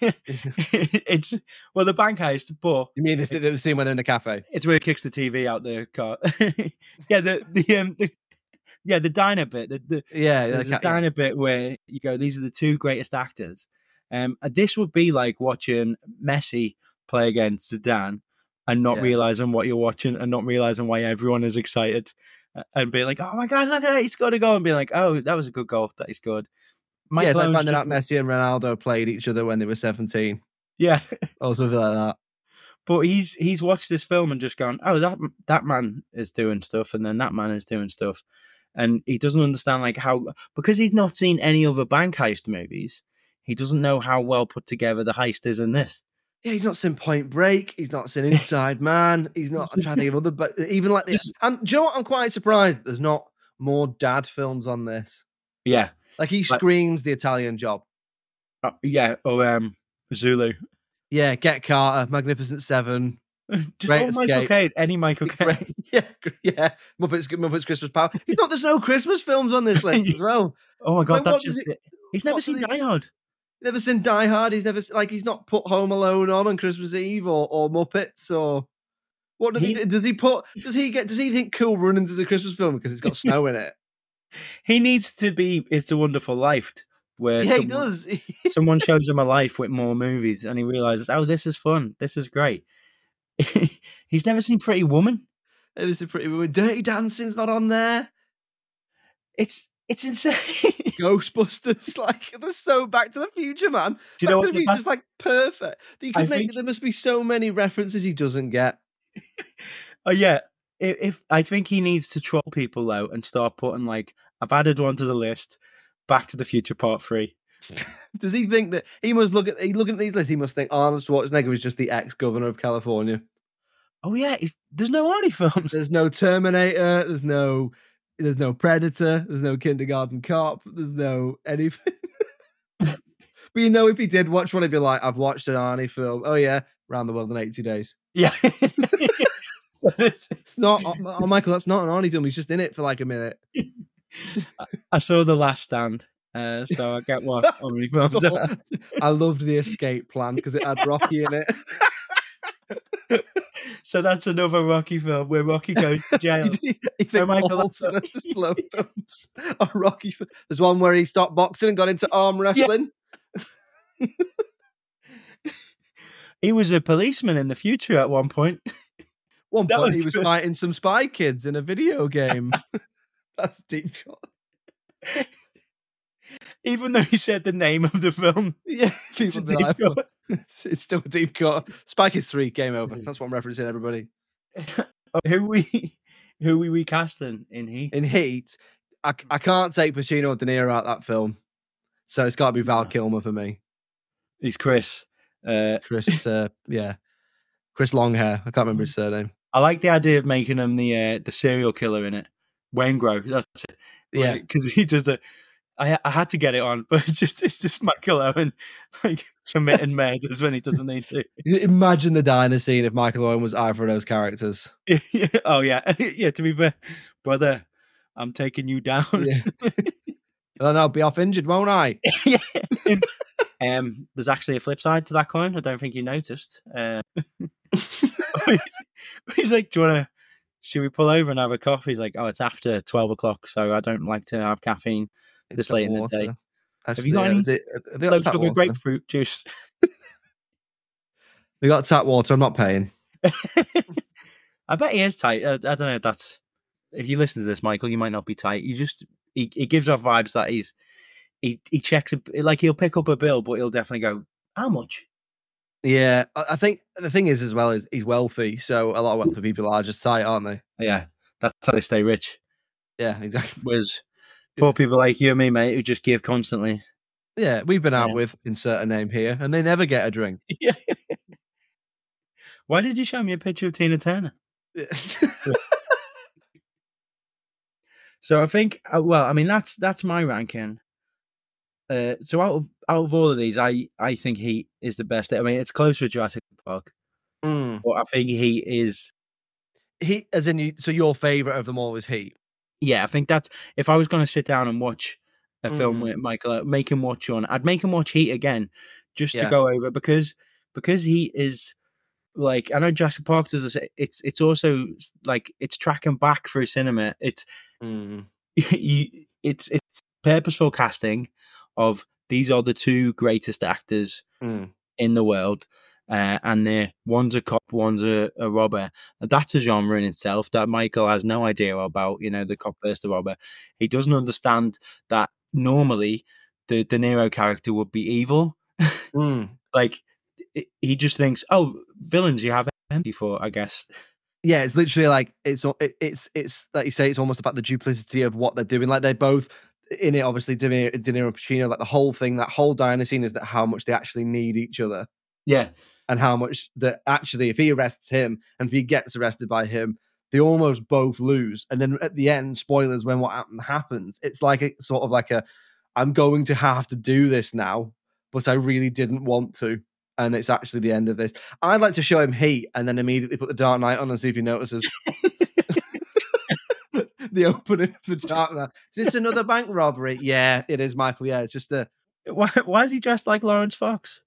Speaker 4: it's well, the bank heist, but
Speaker 3: You mean this the, the scene when they're in the cafe?
Speaker 4: it's where he kicks the T V out the car. yeah, the the, um, the yeah the diner bit. The, the
Speaker 3: Yeah,
Speaker 4: there's
Speaker 3: the
Speaker 4: a
Speaker 3: ca- yeah.
Speaker 4: diner bit where you go. These are the two greatest actors. Um, and this would be like watching Messi play against Zidane and not
Speaker 3: Yeah.
Speaker 4: realizing what you're watching and not realizing why everyone is excited uh, and being like, "Oh my god, look at that! He scored a goal!" and being like, "Oh, that was a good goal that he scored."
Speaker 3: Yeah, it's like
Speaker 4: Owen's
Speaker 3: finding
Speaker 4: just-
Speaker 3: out Messi and Ronaldo played each other when they were seventeen
Speaker 4: Yeah.
Speaker 3: or something like that.
Speaker 4: But he's he's watched this film and just gone, "Oh, that that man is doing stuff, and then that man is doing stuff," and he doesn't understand like how, because he's not seen any other bank heist movies. He doesn't know how well put together the heist is in this.
Speaker 3: Yeah, he's not seen Point Break. He's not seen Inside Man. He's not. I'm trying to think of other, but even like this.
Speaker 4: Just-
Speaker 3: And do you know what? I'm quite surprised. There's not more dad films on this.
Speaker 4: Yeah,
Speaker 3: Like he
Speaker 4: Like-
Speaker 3: screams the Italian Job.
Speaker 4: uh, yeah, or um, Zulu.
Speaker 3: Yeah, Get Carter, Magnificent Seven.
Speaker 4: Just
Speaker 3: Great
Speaker 4: all Michael
Speaker 3: Escape.
Speaker 4: Caine, any Michael Caine.
Speaker 3: Great- yeah, gr- yeah. Muppets, Muppets Christmas Pal. He's not. There's no Christmas films on this list as well.
Speaker 4: Oh my god,
Speaker 3: Like,
Speaker 4: that's
Speaker 3: what does
Speaker 4: just
Speaker 3: it-
Speaker 4: it. He's never
Speaker 3: what
Speaker 4: seen
Speaker 3: does it-
Speaker 4: Die Hard.
Speaker 3: Never seen Die Hard. He's never like he's not put Home Alone on on Christmas Eve or, or Muppets or what does he,
Speaker 4: He-
Speaker 3: do? Does he put? Does he get? Does he think Cool Runnings is a Christmas film because it's got snow in it?
Speaker 4: He needs to be It's a Wonderful Life, where
Speaker 3: Yeah, he
Speaker 4: someone-
Speaker 3: does.
Speaker 4: someone shows him a life with more movies and he realizes, oh, this is fun. This is great. He's never seen Pretty Woman.
Speaker 3: It was a pretty. Dirty Dancing's not on there.
Speaker 4: It's it's insane.
Speaker 3: Ghostbusters, like they're so Back to the Future, man.
Speaker 4: Do you know
Speaker 3: Back
Speaker 4: what
Speaker 3: to the
Speaker 4: the
Speaker 3: Future's
Speaker 4: best-
Speaker 3: like perfect. You
Speaker 4: I
Speaker 3: could make
Speaker 4: think-
Speaker 3: there must be so many references he doesn't get.
Speaker 4: Oh yeah. If, if I think he needs to troll people out and start putting like, I've added one to the list, Back to the Future Part Three.
Speaker 3: Does he think that he must look at he looking at these lists? He must think Arnold Schwarzenegger was just the ex-governor of California.
Speaker 4: Oh yeah, it's, there's no Arnie films.
Speaker 3: There's no Terminator. There's no. There's no Predator. There's no Kindergarten Cop. There's no anything. But you know, if he did watch one, he'd be like, "I've watched an Arnie film. Oh yeah, Round the World in eighty days."
Speaker 4: Yeah.
Speaker 3: It's not. Oh, oh, Michael, that's not an Arnie film. He's just in it for like a minute.
Speaker 4: I saw The Last Stand, uh, so I get what Arnie films are.
Speaker 3: I loved The Escape Plan because it had Rocky in it.
Speaker 4: So that's another Rocky film where Rocky goes to jail.
Speaker 3: You think
Speaker 4: Oh, Michael,
Speaker 3: all
Speaker 4: that's a-
Speaker 3: Sylvester Stallone films are Rocky? fi- There's one where he stopped boxing and got into arm wrestling.
Speaker 4: He was a policeman in the future at one point.
Speaker 3: One
Speaker 4: That
Speaker 3: point
Speaker 4: was
Speaker 3: he was
Speaker 4: good.
Speaker 3: fighting some spy kids in a video game. That's deep cut.
Speaker 4: Even though he said the name of the film.
Speaker 3: Yeah,
Speaker 4: It's a
Speaker 3: people be like,
Speaker 4: deep cut.
Speaker 3: it's, it's still a deep cut. Spy Kids three, game over. That's what I'm referencing, everybody.
Speaker 4: Who we who we recasting in Heat?
Speaker 3: In Heat, I, I can't take Pacino or De Niro out that film. So it's got to be Val
Speaker 4: No.
Speaker 3: Kilmer for me.
Speaker 4: He's Chris. Uh,
Speaker 3: Chris, uh, yeah. Chris Longhair. I can't remember his surname.
Speaker 4: I like the idea of making him the uh, the serial killer in it. Waingro, that's it.
Speaker 3: Yeah.
Speaker 4: Because he does the. I I had to get it on, but it's just it's just Michael Owen like committing murders when he doesn't need to.
Speaker 3: Imagine the diner scene if Michael Owen was either of those characters.
Speaker 4: Oh yeah, yeah. To be fair, brother, I'm taking you down.
Speaker 3: Yeah. Then I'll be off injured, won't I?
Speaker 4: Yeah. Um, there's actually a flip side to that coin. I don't think you noticed. Uh, he's like, "Do you want to? Should we pull over and have a coffee?" He's like, "Oh, it's after twelve o'clock, so I don't like to have caffeine this
Speaker 3: It's
Speaker 4: late in the
Speaker 3: water.
Speaker 4: day."
Speaker 3: Actually,
Speaker 4: you got
Speaker 3: yeah,
Speaker 4: any
Speaker 3: is it- have they got
Speaker 4: Low
Speaker 3: tap
Speaker 4: sugar
Speaker 3: water?
Speaker 4: grapefruit juice.
Speaker 3: We got tap water. I'm not paying.
Speaker 4: I bet he is tight. I, I don't know if that's. If you listen to this, Michael, you might not be tight. You just he, he gives off vibes that he's he he checks a, like he'll pick up a bill, but he'll definitely go, "How much?"
Speaker 3: Yeah, I I think the thing is as well is he's wealthy, so a lot of wealthy people are just tight, aren't they?
Speaker 4: Yeah, that's how they stay rich.
Speaker 3: Yeah, exactly.
Speaker 4: Whereas poor people like you and me, mate, who just give constantly.
Speaker 3: Yeah, we've been out
Speaker 4: Yeah.
Speaker 3: with insert a name here, and they never get a drink.
Speaker 4: Yeah. Why did you show me a picture of Tina Turner? So I think, uh, well, I mean, that's that's my ranking. Uh, so out of out of all of these, I I think Heat is the best. I mean, it's closer to Jurassic Park,
Speaker 3: Mm.
Speaker 4: but I think Heat is.
Speaker 3: He, as in, you, so your favorite of them all is Heat.
Speaker 4: Yeah, I think that's if I was going to sit down and watch a film
Speaker 3: Mm.
Speaker 4: with Michael, uh, make him watch one, I'd make him watch Heat again, just
Speaker 3: Yeah.
Speaker 4: to go over because because Heat is like I know Jurassic Park does this. It's it's also like it's tracking back through cinema. It's
Speaker 3: Mm.
Speaker 4: you, it's it's purposeful casting of these are the two greatest actors
Speaker 3: Mm.
Speaker 4: in the world. Uh, and they're one's a cop, one's a, a robber. That's a genre in itself that Michael has no idea about. You know, the cop versus the robber. He doesn't understand that normally the De Niro character would be evil.
Speaker 3: Mm.
Speaker 4: Like it, he just thinks, oh, villains you have empathy for, I guess.
Speaker 3: Yeah, it's literally like it's it, it's it's like you say, it's almost about the duplicity of what they're doing. Like they're both in it, obviously. De Niro, De Niro and Pacino, like the whole thing, that whole diner scene is that how much they actually need each other.
Speaker 4: Yeah,
Speaker 3: And how much that actually, if he arrests him and if he gets arrested by him, they almost both lose. And then at the end, spoilers, when what happened happens, it's like a sort of like a, I'm going to have to do this now, but I really didn't want to. And it's actually the end of this. I'd like to show him Heat and then immediately put the Dark Knight on and see if he notices. The opening of the Dark Knight. Is this another bank robbery? Yeah, it is, Michael. Yeah, it's just a.
Speaker 4: why why is he dressed like Lawrence Fox?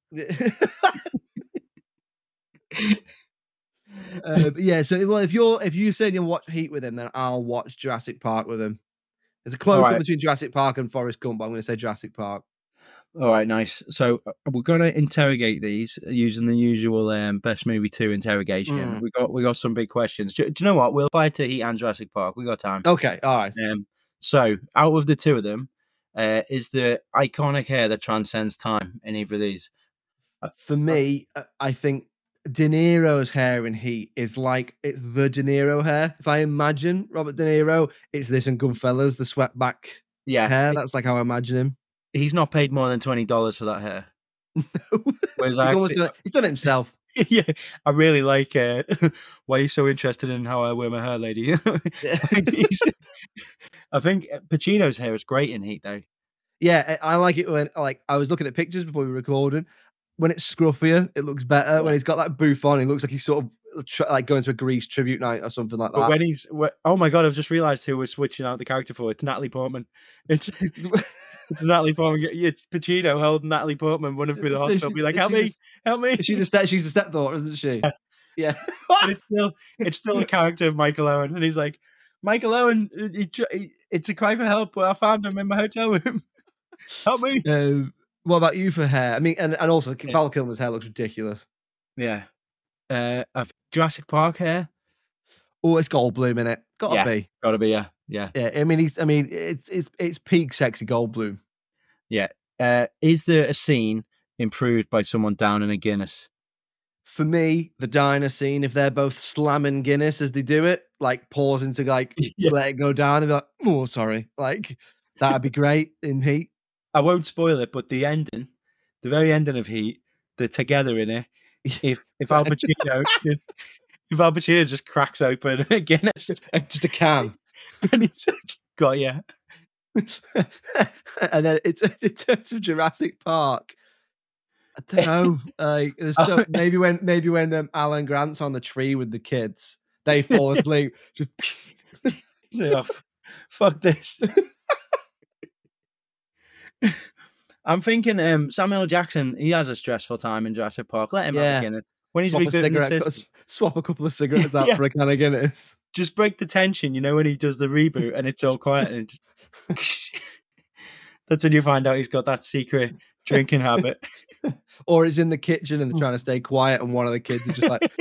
Speaker 3: Uh, but yeah, so well, if you're if you say you watch Heat with him, then I'll watch Jurassic Park with him. There's a close
Speaker 4: All
Speaker 3: one
Speaker 4: right.
Speaker 3: between Jurassic Park and Forrest Gump, but I'm going to say Jurassic Park.
Speaker 4: All right, nice. So uh, we're going to interrogate these using the usual um, best movie two interrogation.
Speaker 3: Mm.
Speaker 4: We got we got some big questions. Do, do you know what? We'll apply to Heat and Jurassic Park. We got time.
Speaker 3: Okay, all right.
Speaker 4: Um, so out of the two of them, uh, is the iconic hair that transcends time in either of these?
Speaker 3: For me, uh, I think De Niro's hair in Heat is like it's the De Niro hair. If I imagine Robert De Niro, it's this and Goodfellas, the swept back
Speaker 4: Yeah,
Speaker 3: hair.
Speaker 4: it-
Speaker 3: That's like how I imagine him.
Speaker 4: he's not paid more than twenty dollars for that hair. Whereas
Speaker 3: He's,
Speaker 4: I
Speaker 3: almost
Speaker 4: actually-
Speaker 3: done it, he's done it himself.
Speaker 4: yeah, I really like. Uh, why are you so interested in how I wear my hair, lady? I think, he's, I think Pacino's hair is great in Heat, though.
Speaker 3: Yeah, I I like it when like I was looking at pictures before we were recording. When it's scruffier, it looks better. When he's got that booth on, it looks like he's sort of tr- like going to a Grease tribute night or something like
Speaker 4: But
Speaker 3: that.
Speaker 4: when he's, wh- oh my god, I've just realised who we're switching out the character for. It's Natalie Portman. It's it's Natalie Portman. It's Pacino holding Natalie Portman running through the
Speaker 3: Is
Speaker 4: hospital,
Speaker 3: she-
Speaker 4: be like,
Speaker 3: is
Speaker 4: "Help
Speaker 3: she
Speaker 4: me,
Speaker 3: the-
Speaker 4: help me!"
Speaker 3: she's the step, she's the stepdaughter, isn't she? Yeah.
Speaker 4: But it's still it's still a character of Michael Owen, and he's like, Michael Owen, he, tr- he, it's a cry for help. But I found him in my hotel room. Help me!
Speaker 3: Um, what about you for hair? I mean, and, and also
Speaker 4: Yeah.
Speaker 3: Val Kilmer's hair looks ridiculous.
Speaker 4: Yeah, uh, I've Jurassic Park hair.
Speaker 3: Oh, it's Goldblum in it. Gotta
Speaker 4: Yeah.
Speaker 3: be.
Speaker 4: Gotta be yeah, yeah,
Speaker 3: Yeah. I mean, he's. I mean, it's it's it's peak sexy Goldblum.
Speaker 4: yeah. Uh, is there a scene improved by someone downing a Guinness?
Speaker 3: For me, the diner scene, if they're both slamming Guinness as they do it, like pausing to like
Speaker 4: Yeah.
Speaker 3: let it go down and be like, oh, sorry. Like, that'd be great in Heat.
Speaker 4: I won't spoil it, but the ending, the very ending of Heat, they're together in it. If if Al Pacino, if Al Pacino just cracks open a Guinness
Speaker 3: Just a can.
Speaker 4: and he's like, "Got ya."
Speaker 3: And then it's in terms of Jurassic Park, I don't know. Like, there's
Speaker 4: Oh.
Speaker 3: so, maybe when maybe when um, Alan Grant's on the tree with the kids, they fall asleep. Just
Speaker 4: He's like, "Oh, f- fuck this." I'm thinking, um, Samuel Jackson. He has a stressful time in Jurassic Park. Let him
Speaker 3: Yeah.
Speaker 4: have a Guinness when he's
Speaker 3: swap a
Speaker 4: rebooting the
Speaker 3: cigarette,
Speaker 4: system.
Speaker 3: swap a couple of cigarettes out
Speaker 4: Yeah.
Speaker 3: for a can of Guinness.
Speaker 4: Just break the tension, you know, when he does the reboot and it's all quiet and it just that's when you find out he's got that secret drinking habit.
Speaker 3: Or it's in the kitchen and they're trying to stay quiet, and one of the kids is just like,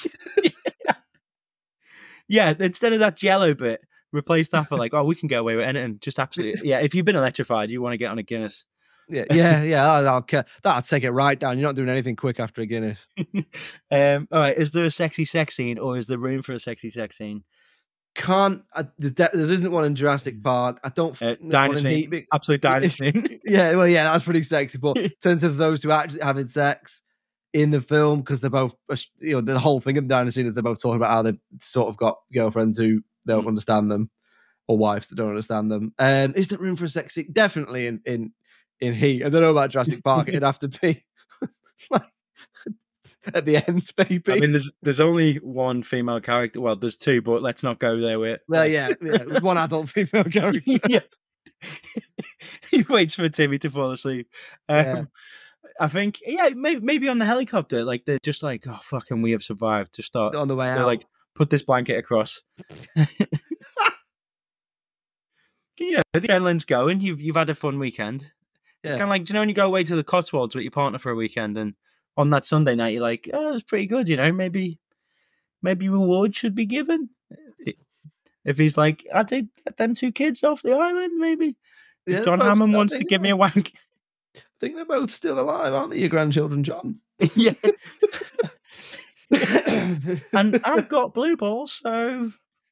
Speaker 4: Yeah, instead of that jello bit, replace that for like, oh, we can get away with anything. Just absolutely, yeah. If you've been electrified, you want to get on a Guinness.
Speaker 3: yeah, yeah, yeah, I'll, I'll, ca- that'll take it right down. You're not doing anything quick after a Guinness.
Speaker 4: um, all right, is there a sexy sex scene, or is there room for a sexy sex scene?
Speaker 3: Can't, I, there's de- there isn't one in Jurassic Park. I don't
Speaker 4: Uh,
Speaker 3: think one in
Speaker 4: dynasty,
Speaker 3: Heat, be-
Speaker 4: absolute dynasty.
Speaker 3: Yeah, well, yeah, that's pretty sexy. But in terms of those two actually having sex in the film, because they're both, you know, the whole thing of the dynasty is they're both talking about how they've sort of got girlfriends who don't
Speaker 4: Mm.
Speaker 3: understand them, or wives that don't understand them. Um, is there room for a sexy? Definitely in in in Heat. I don't know about Jurassic Park. It'd have to be like at the end, maybe.
Speaker 4: I mean, there's there's only one female character. Well, there's two, but let's not go there with.
Speaker 3: well, yeah, yeah, one adult female character.
Speaker 4: yeah. He waits for Timmy to fall asleep. Um,
Speaker 3: Yeah.
Speaker 4: I think, yeah, maybe, maybe on the helicopter, like they're just like, oh, fucking, we have survived. Just start,
Speaker 3: On the way
Speaker 4: they're
Speaker 3: out,
Speaker 4: like, put this blanket across. You know, the adrenaline's going. You've you've had a fun weekend.
Speaker 3: Yeah.
Speaker 4: It's kind of like, do you know when you go away to the Cotswolds with your partner for a weekend, and on that Sunday night you're like, oh, it's pretty good. You know, maybe maybe reward should be given. If he's like, I did get them two kids off the island, maybe. If
Speaker 3: Yeah,
Speaker 4: John
Speaker 3: both-
Speaker 4: Hammond
Speaker 3: I
Speaker 4: wants to
Speaker 3: think
Speaker 4: give me a wank.
Speaker 3: I think they're both still alive, aren't they? Your grandchildren, John.
Speaker 4: Yeah. And I've got blue balls, so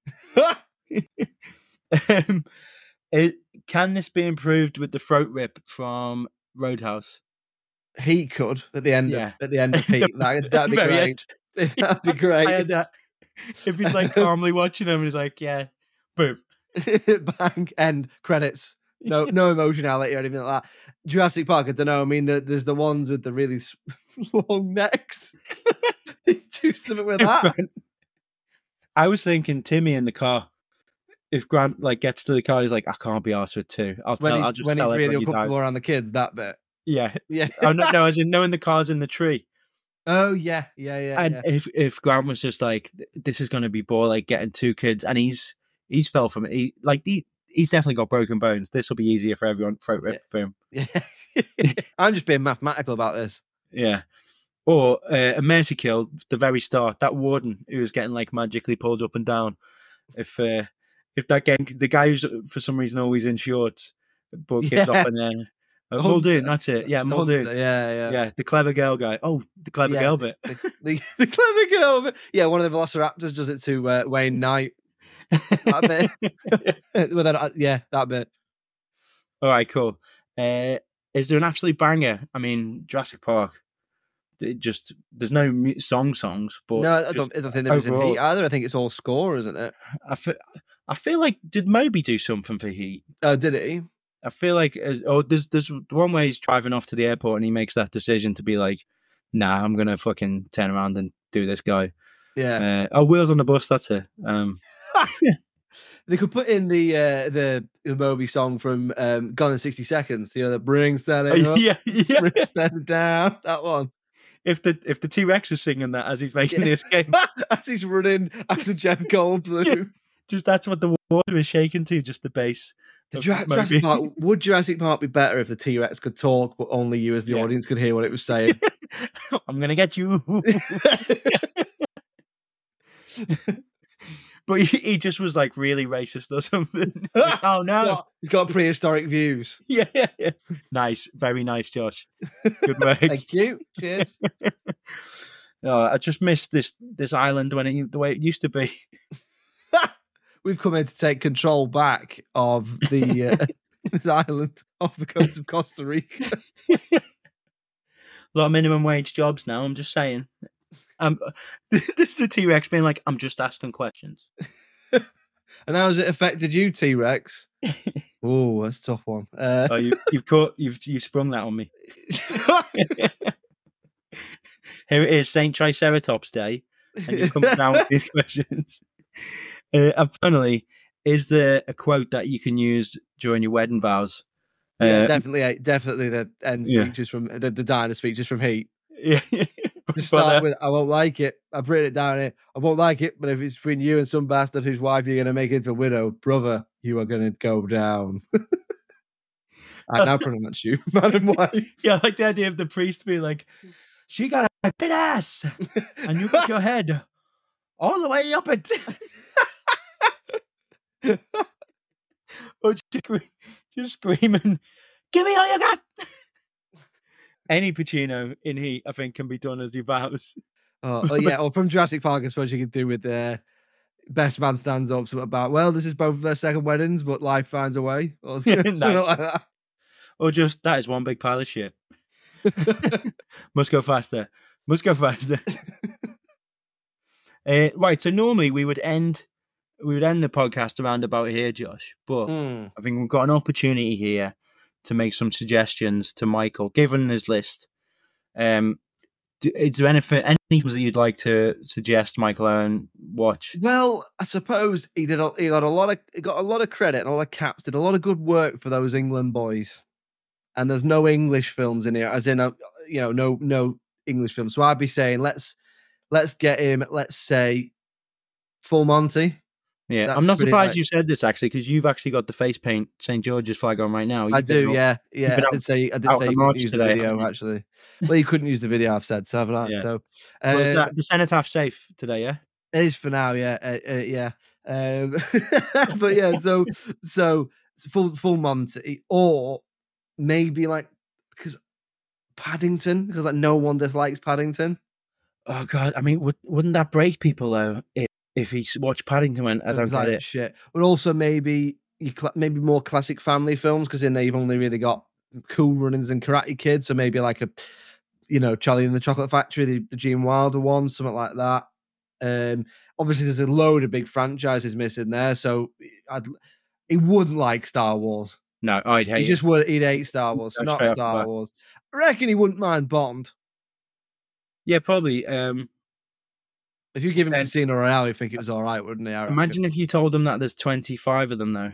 Speaker 4: um, it, can this be improved with the throat rip from Roadhouse?
Speaker 3: He could at the end
Speaker 4: Yeah.
Speaker 3: of at the end of Heat. That, that'd be
Speaker 4: Very
Speaker 3: great. That'd be
Speaker 4: I
Speaker 3: great.
Speaker 4: had that. If he's like calmly watching him and he's like, yeah, boom.
Speaker 3: Bang, end, credits. No, no emotionality or anything like that. Jurassic Park, I don't know. I mean, the, there's the ones with the really s- long necks. Do something with that.
Speaker 4: I was thinking Timmy in the car. If Grant like gets to the car, he's like, I can't be arsed with two. I'll
Speaker 3: When
Speaker 4: tell.
Speaker 3: he's,
Speaker 4: I'll just
Speaker 3: when he's
Speaker 4: tell
Speaker 3: really
Speaker 4: everyone you died.
Speaker 3: uncomfortable around the kids, that bit.
Speaker 4: Yeah.
Speaker 3: Yeah.
Speaker 4: Oh no, no, as in knowing the car's in the tree.
Speaker 3: Oh yeah, yeah, yeah.
Speaker 4: And
Speaker 3: yeah.
Speaker 4: if if Grant was just like, this is going to be boring, like getting two kids, and he's he's fell from it. He like he, he's definitely got broken bones. This will be easier for everyone. Throat rip, boom.
Speaker 3: Yeah. I'm just being mathematical about this.
Speaker 4: Yeah. Or uh, a mercy kill, the very start, that warden who was getting like magically pulled up and down. If uh, if that gang, the guy who's for some reason always in shorts, but gives
Speaker 3: Yeah.
Speaker 4: up and then uh, Muldoon, that's it. Yeah, Muldoon.
Speaker 3: Hunter, Yeah, yeah.
Speaker 4: Yeah, the clever girl guy. Oh, the clever
Speaker 3: Yeah.
Speaker 4: girl bit.
Speaker 3: The, the, the clever girl. bit. Yeah, one of the Velociraptors does it to uh, Wayne Knight. That bit. Well, then, uh, yeah, that bit.
Speaker 4: All right, cool. Uh, is there an absolute banger? I mean, Jurassic Park. It just there's no mu- song songs, but
Speaker 3: No, I
Speaker 4: just-
Speaker 3: don't, I don't think there is in
Speaker 4: overall-
Speaker 3: Heat either. I think it's all score, isn't it?
Speaker 4: I feel, I feel like did Moby do something for Heat?
Speaker 3: Oh, did he?
Speaker 4: I feel like uh, oh, there's there's one where he's driving off to the airport and he makes that decision to be like, nah, I'm gonna fucking turn around and do this guy.
Speaker 3: Yeah.
Speaker 4: Uh, oh, Wheels on the Bus. That's it. Um,
Speaker 3: They could put in the uh, the the Moby song from um, Gone in sixty seconds. You know, that brings that up,
Speaker 4: yeah, yeah.
Speaker 3: brings that down. That one.
Speaker 4: If the if the T Rex is singing that as he's making
Speaker 3: Yeah.
Speaker 4: the escape,
Speaker 3: As he's running after Jeff Goldblum.
Speaker 4: Yeah. just that's what the water is shaking to, just the bass.
Speaker 3: The
Speaker 4: of
Speaker 3: Jura-
Speaker 4: Moby.
Speaker 3: Jurassic Park, would Jurassic Park be better if the T Rex could talk, but only you as the
Speaker 4: Yeah.
Speaker 3: audience could hear what it was saying?
Speaker 4: I'm gonna get you. But he, he just was like really racist or something. Like, oh no!
Speaker 3: What? He's got prehistoric views.
Speaker 4: Yeah, yeah, yeah. Nice, very nice, Josh. Good work.
Speaker 3: Thank you. Cheers.
Speaker 4: Oh, I just missed this this island when it the way it used to be.
Speaker 3: We've come in to take control back of the uh, this island off the coast of Costa Rica.
Speaker 4: A lot of minimum wage jobs now. I'm just saying. Um, there's the T Rex being like, I'm just asking questions.
Speaker 3: And how has it affected you, T Rex? Oh, that's a tough one. Uh,
Speaker 4: Oh, you, you've caught, you've you sprung that on me. Here it is, Saint Triceratops Day, and you've come down with these questions. Uh, and finally, is there a quote that you can use during your wedding vows?
Speaker 3: Yeah,
Speaker 4: Uh,
Speaker 3: definitely, definitely the end
Speaker 4: Yeah.
Speaker 3: speeches from the, the diner speeches from Heat.
Speaker 4: Yeah.
Speaker 3: Just start with, I won't like it. I've written it down here. I won't like it, but if it's between you and some bastard whose wife you're going to make into a widow, brother, you are going to go down. I now pronounce you, man and wife.
Speaker 4: Yeah, I like the idea of the priest being like, she got a good ass, and you got your head all the way up it. Or just, scre- just screaming, give me all you got. Any Pacino in Heat, I think, can be done as your vows.
Speaker 3: Oh, oh, yeah, or from Jurassic Park, I suppose you could do with the best man stands up, something about, well, this is both of their second weddings, but life finds a way. Or something
Speaker 4: Nice.
Speaker 3: like that.
Speaker 4: Or just, that is one big pile of shit. Must go faster. Must go faster. uh, right, so normally we would end we would end the podcast around about here, Josh. But
Speaker 3: Hmm.
Speaker 4: I think we've got an opportunity here to make some suggestions to Michael, given his list. Um, d- is there anything, any films that you'd like to suggest Michael Owen watch?
Speaker 3: Well, I suppose he did. A, he got a lot of he got a lot of credit and a lot of caps. Did a lot of good work for those England boys. And there's no English films in here, as in a, you know, no no English films. So I'd be saying let's let's get him. Let's say Full Monty.
Speaker 4: Yeah,
Speaker 3: That's
Speaker 4: I'm not
Speaker 3: pretty
Speaker 4: surprised
Speaker 3: nice.
Speaker 4: you said this actually, because you've actually got the face paint Saint George's flag on right now.
Speaker 3: I
Speaker 4: You've been
Speaker 3: do,
Speaker 4: out-
Speaker 3: yeah, yeah.
Speaker 4: been
Speaker 3: I
Speaker 4: out-
Speaker 3: did say I did
Speaker 4: out
Speaker 3: say
Speaker 4: on
Speaker 3: you
Speaker 4: march
Speaker 3: couldn't use
Speaker 4: today,
Speaker 3: the video
Speaker 4: haven't you?
Speaker 3: actually. Well, you couldn't use the video. I've said, so haven't I?
Speaker 4: Yeah.
Speaker 3: So
Speaker 4: Well, is
Speaker 3: uh,
Speaker 4: that the cenotaph safe today, yeah?
Speaker 3: it is for now, yeah, uh, uh, yeah. Um, but yeah, so so it's full full Monty, or maybe like because Paddington, because like no one dislikes Paddington.
Speaker 4: Oh god, I mean, would, wouldn't that break people though if if he s- watched Paddington? Went, I
Speaker 3: It
Speaker 4: don't
Speaker 3: was
Speaker 4: get
Speaker 3: like,
Speaker 4: it.
Speaker 3: Shit, but also maybe you cla maybe more classic family films because in there you've only really got Cool Runnings and Karate Kid, so maybe like a you know Charlie and the Chocolate Factory, the, the Gene Wilder one, something like that. Um, obviously, there's a load of big franchises missing there, so I'd he wouldn't like Star Wars.
Speaker 4: No, I'd
Speaker 3: He
Speaker 4: hate
Speaker 3: just
Speaker 4: it.
Speaker 3: would. He'd hate Star Wars, so
Speaker 4: That's
Speaker 3: not
Speaker 4: straight off the
Speaker 3: Star
Speaker 4: bat.
Speaker 3: Wars. I reckon he wouldn't mind Bond.
Speaker 4: Yeah, probably. Um,
Speaker 3: If you give him
Speaker 4: And-
Speaker 3: Casino Royale, he'd think it was all right, wouldn't he? I reckon.
Speaker 4: imagine if you told him that there's twenty-five of them though.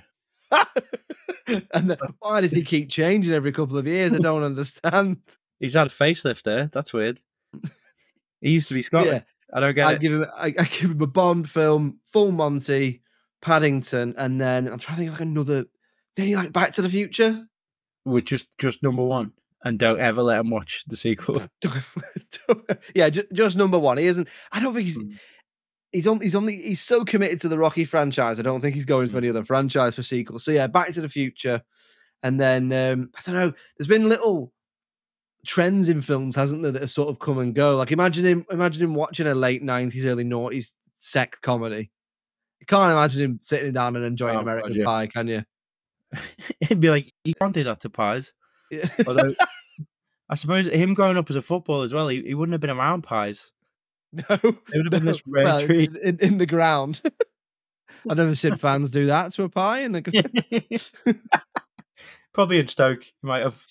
Speaker 3: And then, why does he keep changing every couple of years? I don't understand.
Speaker 4: He's had a facelift there. That's weird. He used to be Scotland. I don't get
Speaker 3: I'd
Speaker 4: it.
Speaker 3: give him. I, I give him a Bond film, Full Monty, Paddington, and then I'm trying to think of like another. Did he like Back to the Future?
Speaker 4: With just just number one, and don't ever let him watch the sequel.
Speaker 3: Yeah, just, just number one. He isn't. I don't think he's.
Speaker 4: Mm.
Speaker 3: He's on. He's on the. He's so committed to the Rocky franchise. I don't think he's going to
Speaker 4: Mm.
Speaker 3: any other franchise for sequels. So yeah, Back to the Future, and then um, I don't know. There's been little trends in films, hasn't there, that have sort of come and go. Like imagine him. Imagine him watching a late nineties, early noughties sex comedy. You can't imagine him sitting down and enjoying
Speaker 4: Oh,
Speaker 3: American
Speaker 4: God, yeah.
Speaker 3: Pie, can you?
Speaker 4: It'd be like you can't do that to pies.
Speaker 3: Yeah.
Speaker 4: Although I suppose him growing up as a footballer as well, he, he wouldn't have been around pies.
Speaker 3: No,
Speaker 4: It would have been
Speaker 3: no.
Speaker 4: this rare
Speaker 3: Well,
Speaker 4: treat.
Speaker 3: in, in the ground. I've never seen fans do that to a pie in the ground.
Speaker 4: Probably in Stoke. You might have.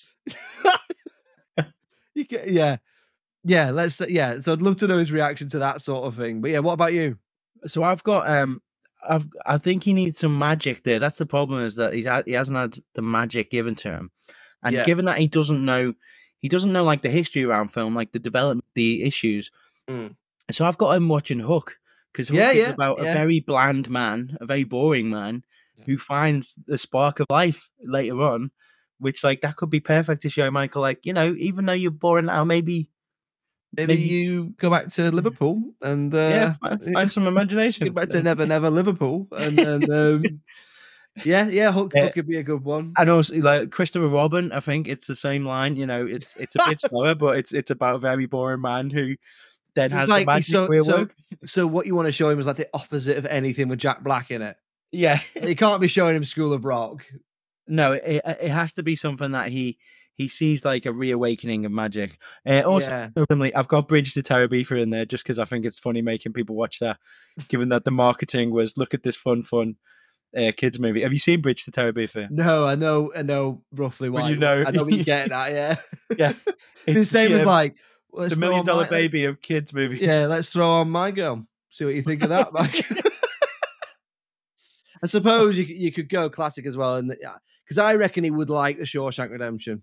Speaker 3: You can, yeah, yeah. Let's yeah. So I'd love to know his reaction to that sort of thing. But yeah, what about you?
Speaker 4: So I've got um, I've I think he needs some magic there. That's the problem, is that he's had, he hasn't had the magic given to him, and
Speaker 3: Yeah.
Speaker 4: given that he doesn't know, he doesn't know like the history around film, like the development, the issues.
Speaker 3: Mm.
Speaker 4: So I've got him watching Hook, because Hook
Speaker 3: Yeah,
Speaker 4: is
Speaker 3: yeah,
Speaker 4: about
Speaker 3: yeah.
Speaker 4: a very bland man, a very boring man who finds the spark of life later on, which like that could be perfect to show Michael, like, you know, even though you're boring now, maybe
Speaker 3: Maybe,
Speaker 4: maybe
Speaker 3: you go back to Liverpool and uh,
Speaker 4: yeah, find, find some imagination.
Speaker 3: get back to Never Never Liverpool, and then um, yeah, yeah, Hook,
Speaker 4: Yeah.
Speaker 3: Hook could be a good one.
Speaker 4: And also, like Christopher Robin, I think it's the same line. You know, it's it's a bit slower, but it's it's about a very boring man who then
Speaker 3: So
Speaker 4: has
Speaker 3: it's like
Speaker 4: the magic
Speaker 3: so,
Speaker 4: real
Speaker 3: so,
Speaker 4: work.
Speaker 3: so what you want to show him is like the opposite of anything with Jack Black in it.
Speaker 4: Yeah,
Speaker 3: You can't be showing him School of Rock.
Speaker 4: no, it it has to be something that he he sees like a reawakening of magic. Uh, also,
Speaker 3: Yeah.
Speaker 4: openly, I've got Bridge to Terabithia in there just because I think it's funny making people watch that, given that the marketing was look at this fun, fun uh, kids movie. Have you seen Bridge to Terabithia?
Speaker 3: No, I know, I know roughly
Speaker 4: Well,
Speaker 3: why.
Speaker 4: you know-
Speaker 3: I know what you're getting at. Yeah,
Speaker 4: Yeah,
Speaker 3: the
Speaker 4: it's
Speaker 3: same
Speaker 4: yeah,
Speaker 3: as like well, let's
Speaker 4: the
Speaker 3: throw
Speaker 4: Million
Speaker 3: on
Speaker 4: Dollar
Speaker 3: my- let's-
Speaker 4: Baby of kids movies.
Speaker 3: Yeah, let's throw on My Girl. See what you think of that, Mike. I suppose you you could go classic as well, and because I reckon he would like The Shawshank Redemption.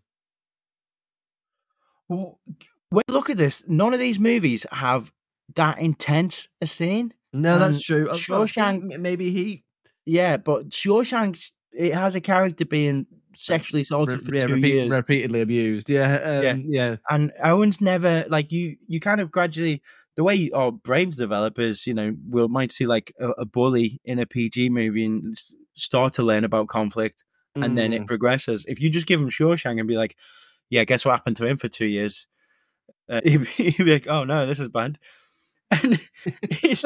Speaker 4: Well, when you look at this, none of these movies have that intense a scene.
Speaker 3: No,
Speaker 4: And
Speaker 3: that's true. I- I
Speaker 4: Shawshank-
Speaker 3: think maybe he
Speaker 4: Yeah, but Shawshank, it has a character being sexually assaulted for
Speaker 3: yeah,
Speaker 4: two
Speaker 3: repeat-
Speaker 4: years,
Speaker 3: repeatedly abused. Yeah, um,
Speaker 4: Yeah.
Speaker 3: yeah,
Speaker 4: and Owen's never like you. You kind of gradually, the way our brains develop is, you know, we'll might see like a, a bully in a P G movie and s- start to learn about conflict, and then it
Speaker 3: Mm.
Speaker 4: progresses. If you just give him Shawshank and be like, "Yeah, guess what happened to him for two years?" Uh, he'd, be, he'd be like, "Oh no, this is bad." And he's,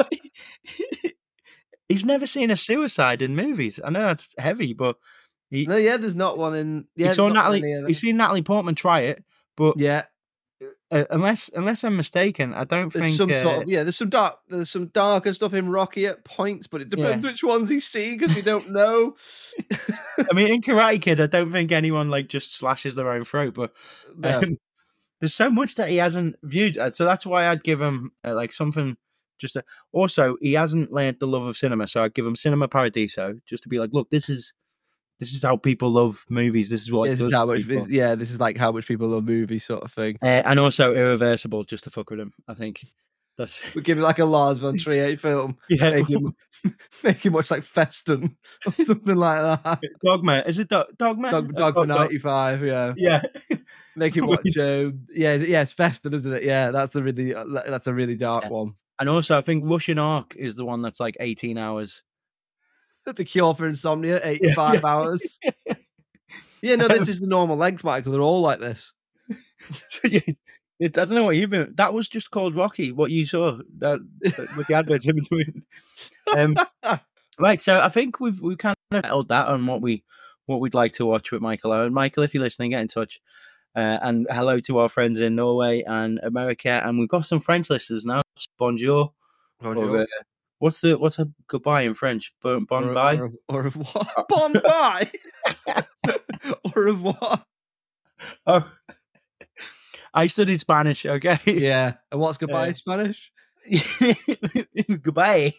Speaker 4: he's never seen a suicide in movies. I know that's heavy, but he,
Speaker 3: No, yeah, there's not one in. Yeah,
Speaker 4: he saw
Speaker 3: there's not
Speaker 4: Natalie.
Speaker 3: many of them.
Speaker 4: He's seen Natalie Portman try it, but
Speaker 3: Yeah,
Speaker 4: uh, unless unless I'm mistaken, I don't
Speaker 3: there's
Speaker 4: think
Speaker 3: some
Speaker 4: uh,
Speaker 3: sort of yeah. There's some dark. There's some darker stuff in Rocky at points, but it depends which ones he's seen because we don't know.
Speaker 4: I mean, in Karate Kid, I don't think anyone like just slashes their own throat, but
Speaker 3: No.
Speaker 4: um, there's so much that he hasn't viewed. Uh, So that's why I'd give him uh, like something. Just a, also, he hasn't learned the love of cinema, so I'd give him Cinema Paradiso just to be like, look, this is this is how people love movies. This is what it
Speaker 3: This
Speaker 4: does
Speaker 3: is how
Speaker 4: to
Speaker 3: much.
Speaker 4: people.
Speaker 3: This, yeah, this is like how much people love movies, sort of thing.
Speaker 4: Uh, and also Irreversible, just to fuck with him. I think that's
Speaker 3: We give it like a Lars von Trier film.
Speaker 4: yeah.
Speaker 3: Make him, make him watch like Feston or something like that.
Speaker 4: Dogma, is it Do- Dogma?
Speaker 3: Dog,
Speaker 4: Uh,
Speaker 3: Dogma
Speaker 4: Dog- Dog-
Speaker 3: ninety-five. Yeah,
Speaker 4: Yeah.
Speaker 3: make him watch. Uh, yeah, is it, yeah, it's Feston, isn't it? Yeah, that's the really. Uh, that's a really dark
Speaker 4: Yeah.
Speaker 3: one.
Speaker 4: And also, I think Russian Ark is the one that's like eighteen hours.
Speaker 3: The Cure for Insomnia, eighty-five
Speaker 4: yeah.
Speaker 3: hours. Yeah, no, this is the normal length, Michael. They're all like this.
Speaker 4: Yeah, it- I don't know what you've been. That was just called Rocky. What you saw that, that with the adverts in between. Um, right, so I think we've we kind of settled that on what we what we'd like to watch with Michael Owen. Michael, if you're listening, get in touch. Uh, and hello to our friends in Norway and America, and we've got some French listeners now. Bonjour. Or, uh, what's the what's a goodbye in French? Bon, bon
Speaker 3: Or,
Speaker 4: bye.
Speaker 3: or, or of what? Bon bye. Or of what?
Speaker 4: Oh, I studied Spanish. Okay.
Speaker 3: Yeah. And what's goodbye
Speaker 4: Uh,
Speaker 3: in Spanish?
Speaker 4: Goodbye.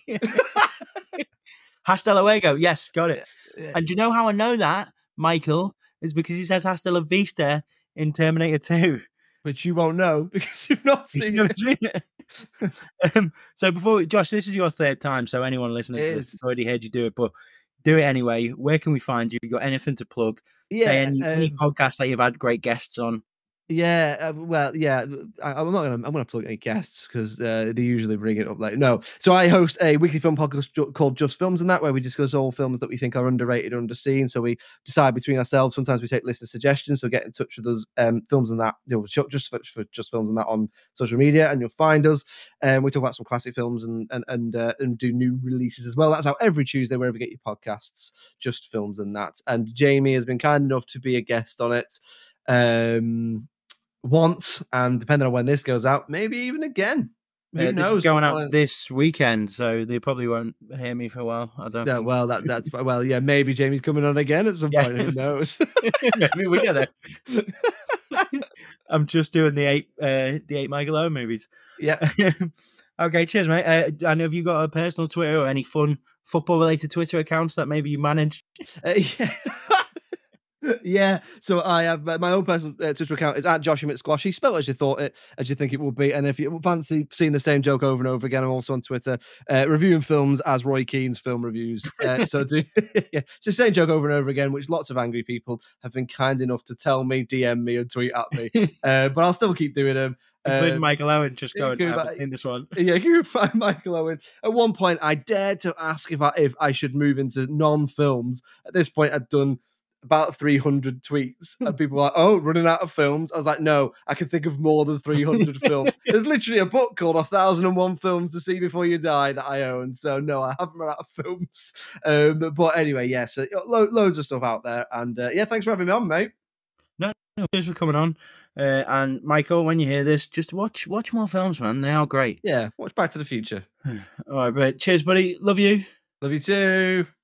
Speaker 4: Hasta luego. Yes, got it.
Speaker 3: Yeah.
Speaker 4: And do you know how I know that, Michael? Is because he says hasta la vista in Terminator two.
Speaker 3: Which you won't know because you've not
Speaker 4: You've
Speaker 3: seen
Speaker 4: never
Speaker 3: it.
Speaker 4: seen it. um, so before, we, Josh, this is your third time, so anyone listening
Speaker 3: It
Speaker 4: to this
Speaker 3: is.
Speaker 4: has already heard you do it, but do it anyway. Where can we find you? Have you got anything to plug?
Speaker 3: Yeah.
Speaker 4: Say any, any
Speaker 3: um,
Speaker 4: podcast that you've had great guests on.
Speaker 3: Yeah, uh, well, yeah. I, I'm not gonna. I'm gonna plug any guests because uh, they usually bring it up later. No, so I host a weekly film podcast ju- called Just Films, and that where we discuss all films that we think are underrated or underseen. So we decide between ourselves. Sometimes we take listener suggestions. So get in touch with us. Um, films and that. You know, ju- just for, for Just Films and that on social media, and you'll find us. And um, we talk about some classic films and and and uh, and do new releases as well. That's how every Tuesday, wherever you get your podcasts, Just Films and that. And Jamie has been kind enough to be a guest on it. Um. Once, and depending on when this goes out, maybe even again. Who
Speaker 4: Uh, this is
Speaker 3: knows?
Speaker 4: going
Speaker 3: Well,
Speaker 4: out this weekend, so they probably won't hear me for a while. I don't
Speaker 3: Yeah,
Speaker 4: think.
Speaker 3: well, that that's well, yeah. Maybe Jamie's coming on again at some
Speaker 4: Yeah.
Speaker 3: point. Who knows?
Speaker 4: Maybe we get it. I'm just doing the eight, uh, the eight Michael Owen movies.
Speaker 3: Yeah.
Speaker 4: Okay, cheers, mate. Uh, and have you got a personal Twitter or any fun football-related Twitter accounts that maybe you manage?
Speaker 3: Uh, yeah. Yeah, so I have uh, my own personal uh, Twitter account is at Joshua McSquashy. Spell it as you thought it, as you think it would be. And if you fancy seeing the same joke over and over again, I'm also on Twitter uh, reviewing films as Roy Keane's film reviews. Uh, so do yeah, it's the same joke over and over again, which lots of angry people have been kind enough to tell me, D M me, and tweet at me. Uh, but I'll still keep doing them.
Speaker 4: Including
Speaker 3: Um,
Speaker 4: Michael Owen just going,
Speaker 3: including
Speaker 4: I
Speaker 3: my-
Speaker 4: haven't seen this one.
Speaker 3: Yeah, you can find Michael Owen. At one point, I dared to ask if I if I should move into non-films. At this point, I'd done about three hundred tweets, and people were like, "Oh, running out of films." I was like, "No, I can think of more than three hundred films." There's literally a book called "A Thousand and One Films to See Before You Die" that I own. So no, I haven't run out of films. Um, but anyway, yeah, so lo- loads of stuff out there, and uh, yeah, thanks for having me on, mate.
Speaker 4: No, no, cheers for coming on. Uh, and Michael, when you hear this, just watch watch more films, man. They are great.
Speaker 3: Yeah, watch Back to the Future.
Speaker 4: All right, but cheers, buddy. Love you.
Speaker 3: Love you too.